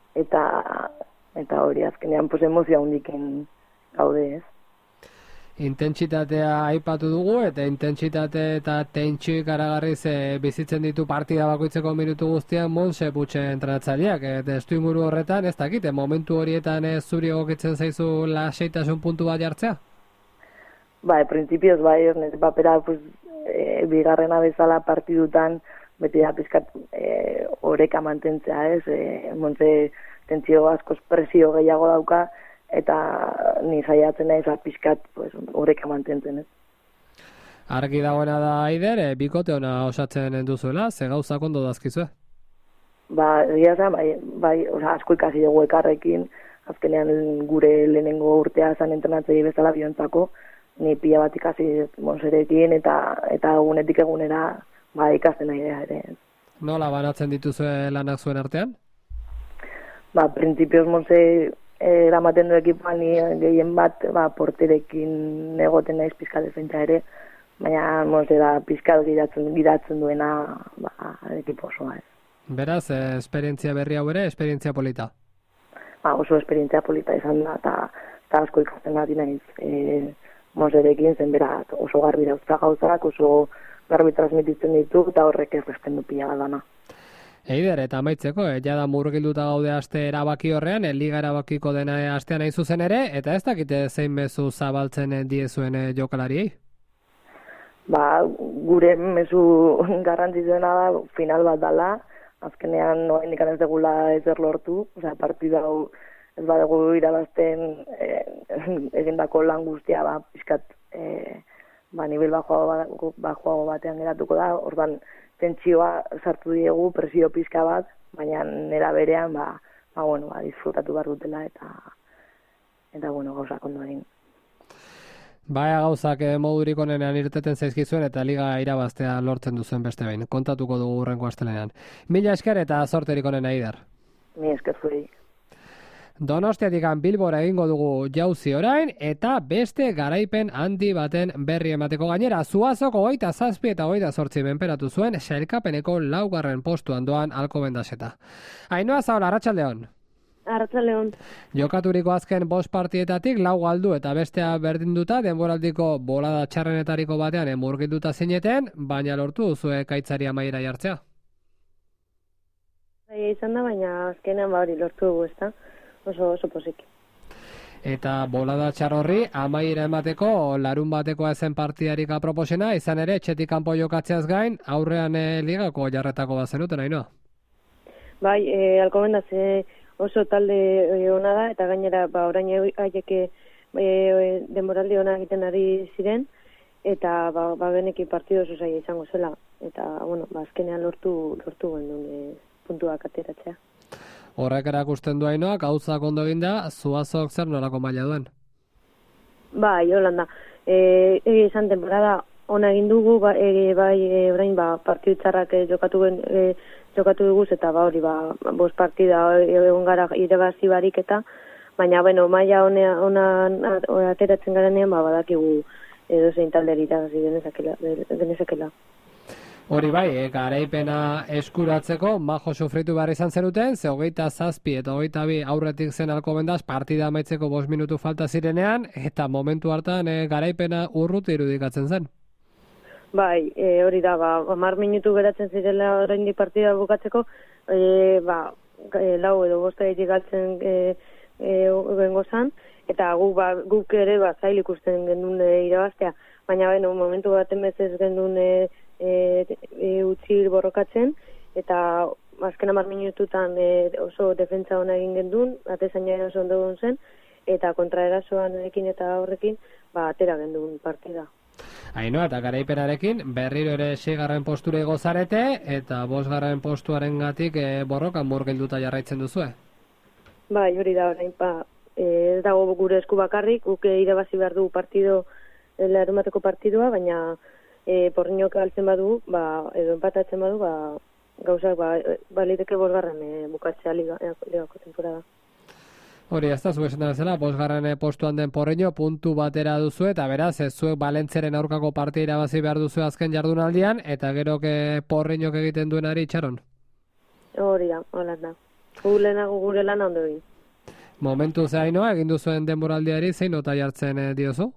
eta hori azkenean emozio handiken gaude, Intentsitatea aipatu dugu, eta intentsitate eta tentsio ikaragarriz bizitzen ditu partida bakoitzeko minutu guztian Montse Puche entrenatzaileak. Testu inguru horretan, ez dakit, momentu horietan zuri egokitzen zaizu lasaitasun puntu bat jartzea? Printzipioz nire papera bigarrena bezala partidutan beti da pizkat oreka mantentzea, Montse tentsio askoz presio gehiago dauka, eta ni saiatzen naiz pizkat horrek mantentzen, Argi dagoena da, Aider, bikote ona osatzen duzuela, ze gauzak ondo dazkizue? Egia zen, asko ikasi dugu ekarrekin, azkenean gure lehenengo urtea zan entrenatzaile bezala biontzako, ni pila bat ikasi Monserekin, eta egunetik egunera ikasten nahi ere. Nola banatzen dituzue lanak zuen artean? Printzipioz Monse eramaten du ekipoan gehien bat porterekin egoten naiz pizka defentsa ere, baina Monse da pizka gidatzen duena ekipo osoa. Beraz, esperientzia berri hau ere, esperientzia polita? Oso esperientzia polita izan da, eta asko ikasten ari naiz Monserekin, zen bera oso garbi dauzka gauzak, oso garbi transmititzen ditu, eta horrek erresten du pila dana. Eider, eta amaitzeko, jada murgilduta gaude aste erabaki horrean, liga erabakiko dena astean hain zuzen ere, eta ez dakite zein mezu zabaltzen diezuen jokalariei? Gure mezu garrantzitsuena da final bat dala, azkenean oraindik ez degula ezer lortu, partida hau ez badugu irabazten egindako lan guztia pizkat nivel bajoago batean geratuko da, orduan tentsioa sartu diegu, presio pizka bat, baina nera berean, disfrutatu behar dutela, eta gauzak ondo egin. Gauzak modurik onenean irteten zaizkizuen, eta liga irabaztea lortzen duzuen beste behin. Kontatuko dugu hurrengo astelenean. Mila esker eta sorterik onena, Eider. Mi esker zuri. Donostiatik Bilbora egingo dugu jauzi orain, eta beste garaipen handi baten berri emateko gainera. Zuazoko 27 eta 28 menperatu zuen, sailkapeneko 4. postuan doan Alcobendaseta. Ainhoa Zaola, arratsaldeon. Arratsaldeon. Jokaturiko azken 5 partietatik 4 galdu eta bestea berdinduta denboraldiko bolada txarrenetariko batean murgilduta zineten, baina lortu duzu ekaitzari amaiera jartzea. Izan da, baina azkenean hori lortu dugu, ezta? Oso posik. Eta bolada txar horri amaiera emateko larun batekoa ezen partidarik aproposena, izan ere etxetik kanpo jokatzeaz gain, aurrean ligako jarretako bat zenuten, Ainhoa? Bai, Alkomendaz oso talde ona da, eta gainera orain haieke denboraldi ona egiten ari ziren, eta geneki partido oso zaila izango zela, eta azkenean lortu gendun puntuak ateratzea. Horrek erakusten du Ainhoa, gauzak ondo eginda, Zuazok zer nolako maila duen? Bai, Holanda. Esan temporada ona egin dugu, orain partidu txarrak jokatu duguz, eta bost partida egon gara irabazi barik eta, baina, maila ona ateratzen garenean, badakigu edozein talderi irabazi genezakela. Hori bai, garaipena eskuratzeko majo sufritu behar izan zenuten, ze 27 eta 22 aurretik zen Alkomendaz partida amaitzeko 5 minutu falta zirenean, eta momentu hartan garaipena urruti irudikatzen zen. Bai, hori da, 10 minutu geratzen zirela oraindik partida bukatzeko, 4 edo 5 egin galtzen gengo zan, eta guk ere zail ikusten gendun irabaztea, baina momentu baten bezez gendun utzi borrokatzen, eta azken 10 minututan oso defentsa ona egin gendun, atezaina oso ondo egon zen, eta kontraerasoan ekin eta horrekin, atera gendun partida. Ainhoa, eta garaipenarekin berriro ere 6. postura igo zarete, eta 5. postuaren gatik borrokan murgilduta jarraitzen duzue? Bai, hori da, orain, ez dago gure esku bakarrik, guk irabazi behar du partido, larunbateko partidua, baina porriñok galtzen badu, edo empatatzen badu, gauzak baliteke 5. bukatzea ligako temporada. Hori, ez da, zuezen da bezala, 5. postuan den Porriño puntu batera duzu, eta beraz, ez zuek Valentzeren aurkako partida irabazi behar duzu azken jardunaldian, eta gero Porriñok egiten duenari itxaron? Hori da, hola da. Gure lana ondo egin. Momentu ze Ainhoa, egin duzuen denboraldiari zein nota jartzen diozu?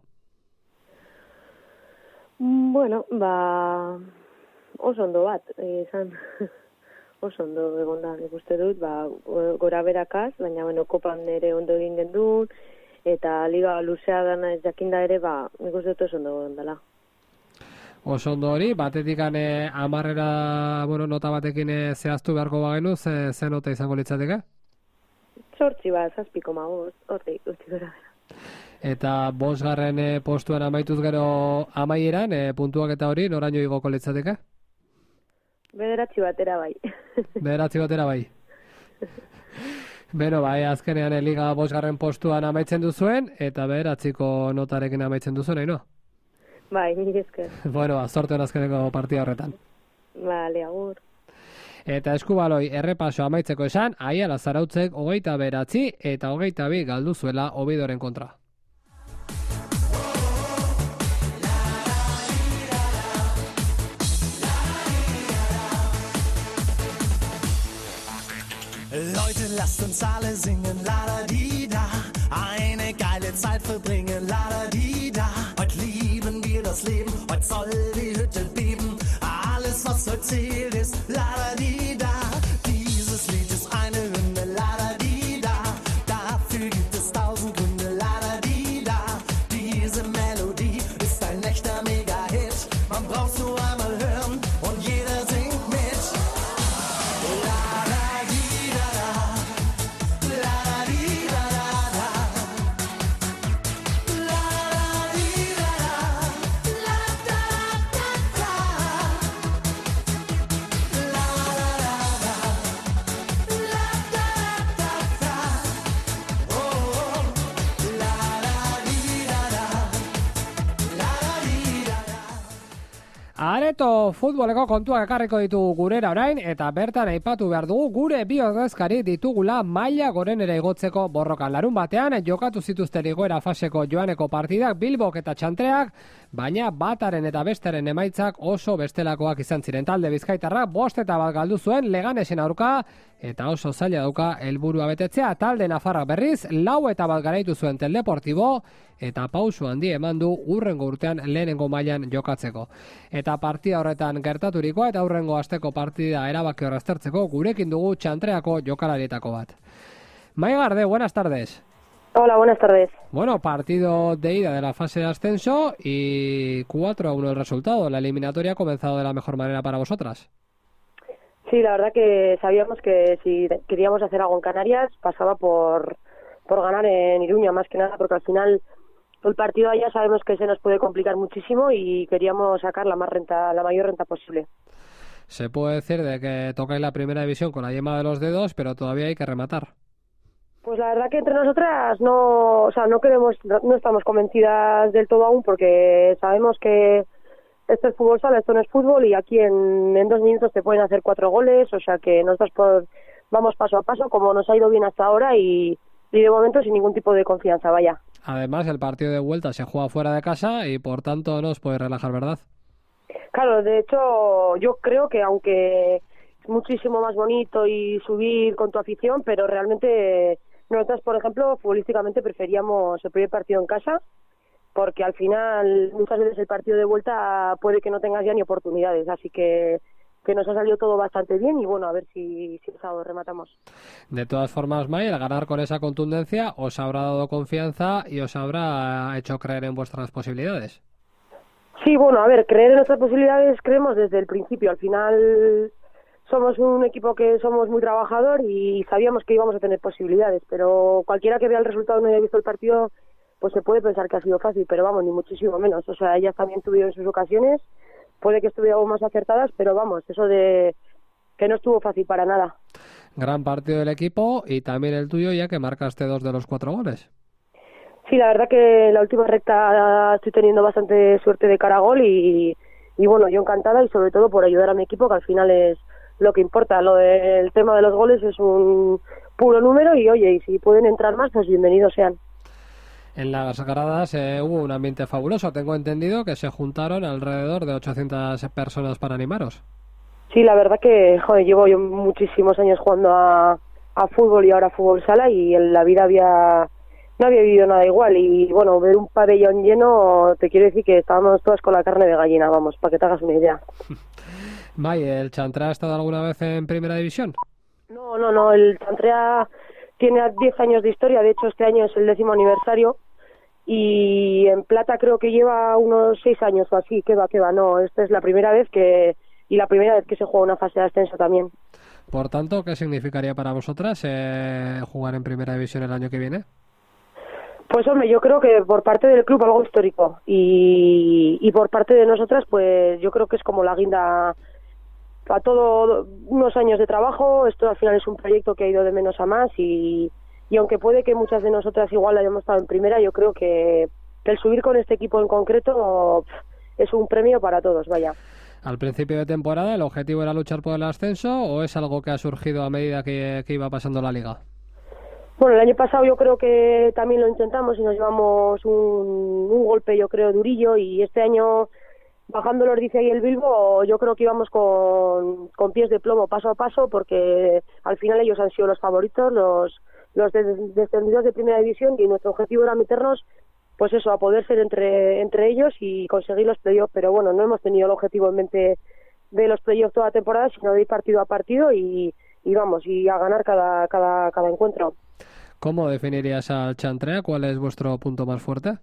Bueno, oso ondo bat, izan, oso ondo egon da, ikuste dut, gora berakaz, baina, kopan ere ondo egin gendun, eta liga luzea dana ez jakinda ere, ikuste dut oso ondo egon dela. Oso ondo hori, batetik 10 nota batekin zehaztu beharko bagenu, ze nota izango litzateke? 8, 7,5, hortik, usti gora bera. Eta 5. postuan amaituz gero amaieran, puntuak eta hori, noraino igoko litzateke? 9 batera bai. 9 batera bai. Beno, azkenean liga 5. postuan amaitzen duzuen, eta 9ko notarekin amaitzen duzuen, Ainhoa? Bai, nik esker. Bueno, sortean azkeneko partida horretan. Bale, agur. Eta eskubaloi errepaso amaitzeko esan, Aiala Zarautzek 29 eta 22 galdu zuela Obidoren kontra. Leute, lasst uns alle singen, la-da-di-da. Eine geile Zeit verbringen, la-da-di-da. Heute lieben wir das Leben, heute soll die Hütte beben. Alles, was heute zählt, ist la-da-di-da. Dieses Lied ist eine Hymne, la-da-di-da. Dafür gibt es 1000 Gründe, la-da-di-da. Diese Melodie ist ein echter Mega-Hit. Man braucht's nur einmal hören und jeder singt mit. Areto futboleko kontuak ekarriko ditugu gurera orain, eta bertan aipatu behar dugu gure bi ordezkari ditugula maila gorenera igotzeko borrokan. Larun batean jokatu zituzten igoera faseko joaneko partidak Bilbok eta Txantreak, baina bataren eta besteren emaitzak oso bestelakoak izan ziren. Talde Bizkaitarrak 5 bat galdu zuen Leganesen aurka, eta oso zaila dauka helburua betetzea. Talde Nafarrak berriz 4 bat garaitu zuen Teledeportibo, eta pausu handi eman du hurrengo urtean lehenengo mailan jokatzeko. Eta partida horretan gertaturikoa eta hurrengo asteko partida erabaki horreztertzeko gurekin dugu Txantreako jokalarietako bat. Maigarde, buenas tardes. Hola, buenas tardes. Bueno, partido de ida de la fase de ascenso y 4-1 el resultado. La eliminatoria ha comenzado de la mejor manera para vosotras. Sí, la verdad que sabíamos que si queríamos hacer algo en Canarias pasaba por ganar en Iruña, más que nada, porque al final el partido allá sabemos que se nos puede complicar muchísimo y queríamos sacar la mayor renta posible. Se puede decir de que tocáis la primera división con la yema de los dedos, pero todavía hay que rematar. Pues la verdad que entre nosotras no estamos convencidas del todo aún, porque sabemos que esto es fútbol sala, esto no es fútbol, y aquí en 2 minutos te pueden hacer 4 goles, o sea que nosotros vamos paso a paso, como nos ha ido bien hasta ahora, y de momento sin ningún tipo de confianza, vaya. Además, el partido de vuelta se juega fuera de casa y por tanto no os puede relajar, ¿verdad? Claro, de hecho yo creo que aunque es muchísimo más bonito y subir con tu afición, pero realmente nosotros, por ejemplo, futbolísticamente preferíamos el primer partido en casa, porque al final muchas veces el partido de vuelta puede que no tengas ya ni oportunidades, así que nos ha salido todo bastante bien y bueno, a ver si el sábado rematamos. De todas formas, May, el ganar con esa contundencia os habrá dado confianza y os habrá hecho creer en vuestras posibilidades. Sí, bueno, a ver, creer en nuestras posibilidades creemos desde el principio. Al final somos un equipo que somos muy trabajador y sabíamos que íbamos a tener posibilidades, pero cualquiera que vea el resultado y no haya visto el partido, pues se puede pensar que ha sido fácil, pero vamos, ni muchísimo menos. O sea, ellas también tuvieron sus ocasiones, puede que estuvieran más acertadas, pero vamos, eso de que no estuvo fácil para nada. Gran partido del equipo y también el tuyo, ya que marcaste 2 de los 4 goles. Sí, la verdad que en la última recta estoy teniendo bastante suerte de cara a gol y bueno, yo encantada y sobre todo por ayudar a mi equipo, que al final es lo que importa. Lo del tema de los goles es un puro número y oye, y si pueden entrar más, pues bienvenidos sean. En las gradas hubo un ambiente fabuloso. Tengo entendido que se juntaron alrededor de 800 personas para animaros. Sí, la verdad que, joder, llevo yo muchísimos años jugando a fútbol y ahora a fútbol sala y en la vida no había vivido nada igual. Y bueno, ver un pabellón lleno, te quiero decir que estábamos todas con la carne de gallina, vamos, para que te hagas una idea. May, ¿el Chantre ha estado alguna vez en primera división? No, el Chantrea tiene 10 años de historia, de hecho este año es el 10º aniversario y en plata creo que lleva unos 6 años o así, que va, no, esta es la primera vez que se juega una fase de ascenso también. Por tanto, ¿qué significaría para vosotras jugar en primera división el año que viene? Pues hombre, yo creo que por parte del club algo histórico y por parte de nosotras pues yo creo que es como la guinda a todos unos años de trabajo. Esto al final es un proyecto que ha ido de menos a más y aunque puede que muchas de nosotras igual hayamos estado en primera, yo creo que el subir con este equipo en concreto es un premio para todos, vaya. ¿Al principio de temporada el objetivo era luchar por el ascenso o es algo que ha surgido a medida que iba pasando la liga? Bueno, el año pasado yo creo que también lo intentamos y nos llevamos un golpe, yo creo, durillo, y este año, bajando el Ordizia y el Bilbo, yo creo que íbamos con pies de plomo paso a paso, porque al final ellos han sido los favoritos, los descendidos de primera división, y nuestro objetivo era meternos, pues eso, a poder ser entre ellos y conseguir los playoffs. Pero bueno, no hemos tenido el objetivo en mente de los playoffs toda la temporada, sino de ir partido a partido y vamos, y a ganar cada encuentro. ¿Cómo definirías al Chantrea? ¿Cuál es vuestro punto más fuerte?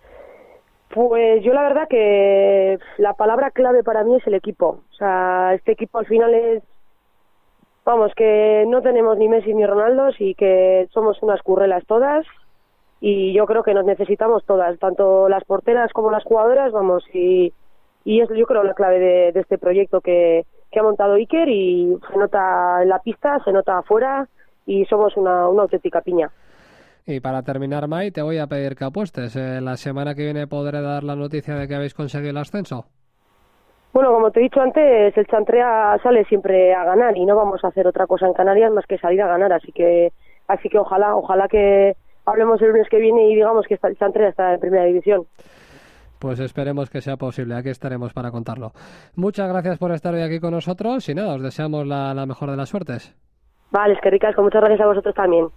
Pues yo la verdad que la palabra clave para mí es el equipo. O sea, este equipo al final es, vamos, que no tenemos ni Messi ni Ronaldo y que somos unas currelas todas y yo creo que nos necesitamos todas, tanto las porteras como las jugadoras, vamos, y es yo creo la clave de este proyecto que ha montado Iker, y se nota en la pista, se nota afuera y somos una auténtica piña. Y para terminar, May, te voy a pedir que apuestes. La semana que viene podré dar la noticia de que habéis conseguido el ascenso. Bueno, como te he dicho antes, el Chantrea sale siempre a ganar y no vamos a hacer otra cosa en Canarias más que salir a ganar, así que ojalá que hablemos el lunes que viene y digamos que el Chantrea está en primera división. Pues esperemos que sea posible, aquí estaremos para contarlo. Muchas gracias por estar hoy aquí con nosotros y nada, os deseamos la mejor de las suertes. Vale, es que ricasco, muchas gracias a vosotros también.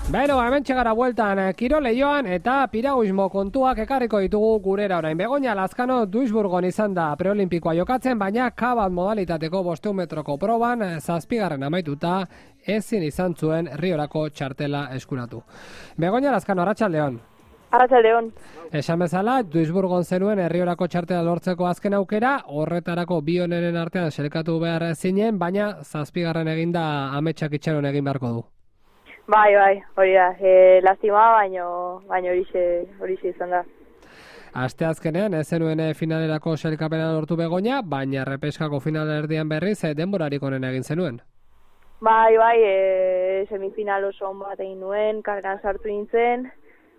Beno, hemen txegara bueltan Kirole joan eta piraguismo kontuak ekarriko ditugu gurera orain. Begoña Lazkano Duisburgon izan da preolimpikoa jokatzen, baina kabat modalitateko 500 metroko proban 7. amaituta ezin izan zuen Riorako txartela eskuratu. Begoña Lazkano, arratsaldeon. Arratsaldeon. Esan bezala, Duisburgon zenuen Riorako txartela lortzeko azken aukera, horretarako bi onenen artean selekatu behar zinen, baina 7. eginda ametsak itxaron egin beharko du. Bai, hori da. Lastima, baino horixe izan da. Asteazkenean ez zenuen finalerako sailkapena lortu Begoña, baina repeskako finalerdian berriz denborarik onen egin zenuen. Bai, semifinal oso on bat egin nuen, karreran sartu nintzen,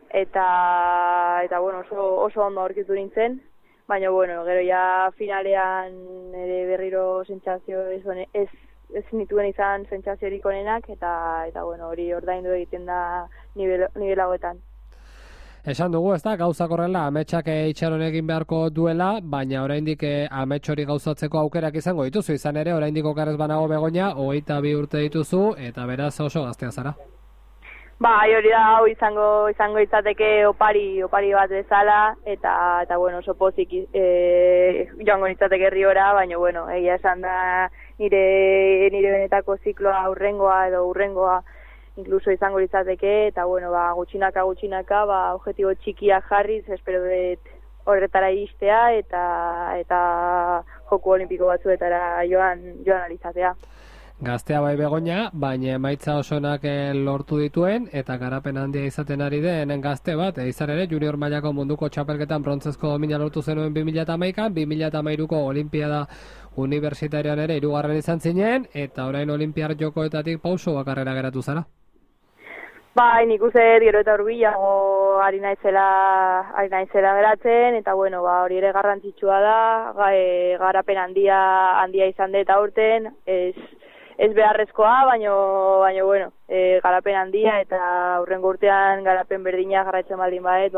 eta bueno, oso ondo aurkitu nintzen, baina bueno, gero ja finalean ere berriro sentsazio ez nituen izan sentsaziorik onenak, eta bueno, hori ordaindu egiten da nivel hauetan. Esan dugu, ez da, gauzak horrela, ametsak itxaron egin beharko duela, baina oraindik amets hori gauzatzeko aukerak izango dituzu, izan ere, oraindik okarrez banago Begoña, 22 urte dituzu, eta beraz oso gaztea zara. Bai, hori da, hau izango izateke opari bat bezala, eta bueno, oso pozik joango izateke Riora, baina bueno, egia esan da nire benetako zikloa urrengoa inkluso izango izateke, eta bueno, gutxinaka, objektibo txikiak jarriz, espero dut horretara iristea, eta joku olimpiko batzuetara joan alizatea. Gaztea bai Begoña, baina emaitza osonak lortu dituen eta garapen handia izaten ari den gazte bat, izan ere junior mailako munduko txapelketan brontzezko domina lortu zenuen 2011an, 2013ko olimpiada universitarioan ere 3. izan zinen, eta orain olimpiar jokoetatik pauso bakarrera geratu zara. Bai, nik uste gero eta hurbilago ari naizela geratzen, eta bueno, hori ere garrantzitsua da, garapen handia izan dut aurten, ez beharrezkoa, baina bueno, garapen handia eta hurrengo urtean garapen berdina jarraitzen baldin badet,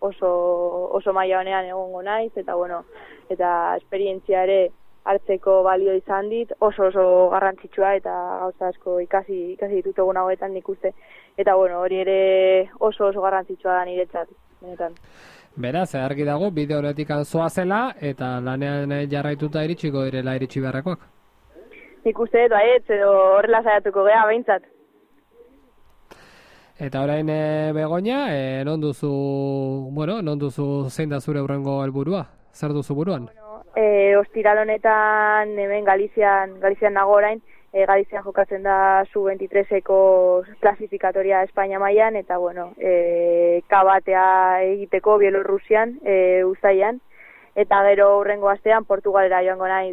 oso maila honean egongo naiz, eta bueno, eta esperientzia ere hartzeko balio izan dit, oso garrantzitsua eta gauza asko ikasi ditut egun hauetan nik uste. Eta bueno, hori ere oso garrantzitsua da niretzat, benetan. Beraz, argi dago, bide honetik zoazela eta lanean jarraituta iritsi beharrekoak. Nik uste dut, edo horrela saiatuko gea, behintzat. Eta orain Begoña, non duzu zein da zure hurrengo helburua? Zer duzu buruan? Ostiral honetan hemen Galizian nago orain, Galizian jokatzen da sub-23eko klasifikatoria Espainia mailan, eta bueno, kabatea egiteko Bielorrusian, uztailan, eta gero hurrengo astean Portugalera joango naiz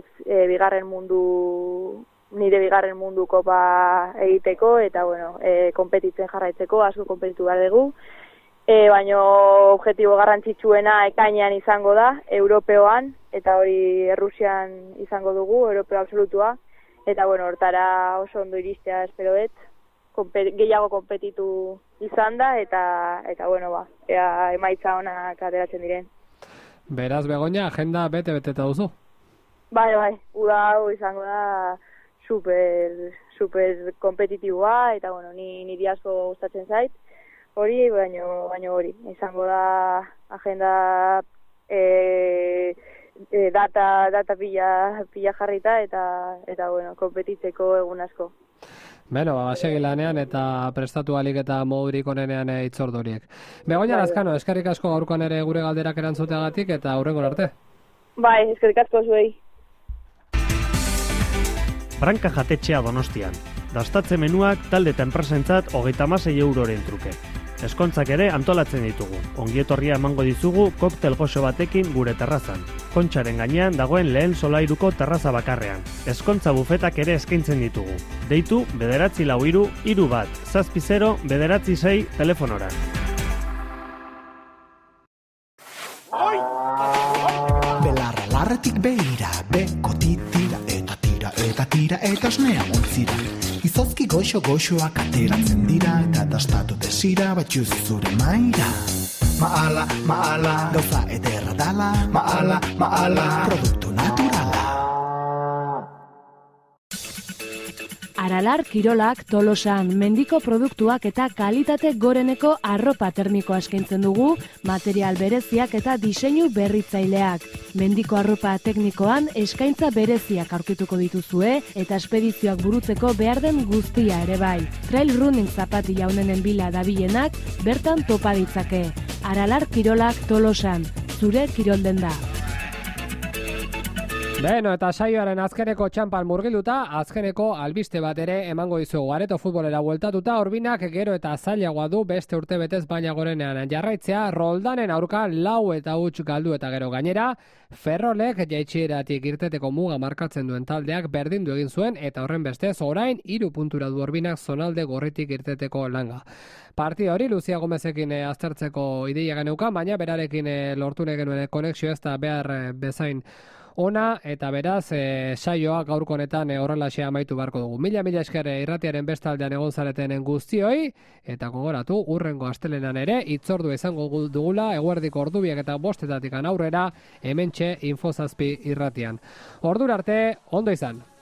nire bigarren mundu kopa egiteko, eta bueno, konpetitzen jarraitzeko, asko konpetitu behar dugu. Baina objektibo garrantzitsuena ekainean izango da, Europeoan, eta hori Errusian izango dugu, Europeo absolutua, eta bueno, hortara oso ondo iristea espero dut, gehiago konpetitu izan da, eta bueno, emaitza onak ateratzen diren. Beraz, Begoña, agenda bete-beteta duzu? Bai, uda hau izango da super kompetitiboa, eta bueno, niri asko gustatzen zait, hori, baino hori, izango da agenda data pila jarrita, eta bueno, kompetitzeko egun asko. Beno, segi lanean eta prestatu alik eta modurik onenean itzordu horiek. Begoña Lazkano, eskerrik asko gaurkoan ere gure galderak erantzuteagatik eta hurrengo arte. Bai, eskerrik asko zuei. Branka jatetxea Donostian. Dastatze menuak talde eta enpresentzat 36 euroren truke. Eskontzak ere antolatzen ditugu. Ongietorria emango dizugu koktel goxo batekin gure terrazan. Kontxaren gainean dagoen lehen solairuko terraza bakarrean. Eskontza bufetak ere eskaintzen ditugu. Deitu 943-31-70-996 telefonora. Belarra-larretik beira, bekotitira eta tira eta osnea ontzira. Izozki goxo-goxoak ateratzen dira eta dastatu desira batxuz zure maira. Maala, gauza ederra dala. Maala, produktu naturala. Aralar Kirolak Tolosan mendiko produktuak eta kalitate goreneko arropa termikoa eskaintzen dugu, material bereziak eta diseinu berritzaileak. Mendiko arropa teknikoan eskaintza bereziak aurkituko dituzue eta espedizioak burutzeko behar den guztia ere bai. Trail running zapatila honenen bila dabilenak bertan topa ditzake. Aralar Kirolak Tolosan, zure kirolden da. Beno, eta saioaren azkeneko txampan murgiluta, azkeneko albiste bat ere emango dizugu. Areto futbolera bueltatuta, Urbinak gero eta zailagoa du beste urtebetez baina gorenean jarraitzea, Roldanen aurka 4-0 galdu eta gero gainera, Ferrolek jaitsieratik irteteko muga markatzen duen taldeak berdindu egin zuen eta horren bestez orain 3 puntura du Urbinak zonalde gorritik irteteko langa. Partida hori Lucia Gomezekin aztertzeko ideia geneukan, baina berarekin lortu nahi genuen konexio ez da behar bezain ona, eta beraz, saioa gaurko honetan horrelaxe amaitu beharko dugu. Mila esker irratiaren bestaldean egon zareten guztioi, eta gogoratu, urrengo astelenan ere, itzordua izango dugula, eguerdiko ordubiak eta 5 aurrera, hementxe Infozazpi irratian. Ordura arte, ondo izan!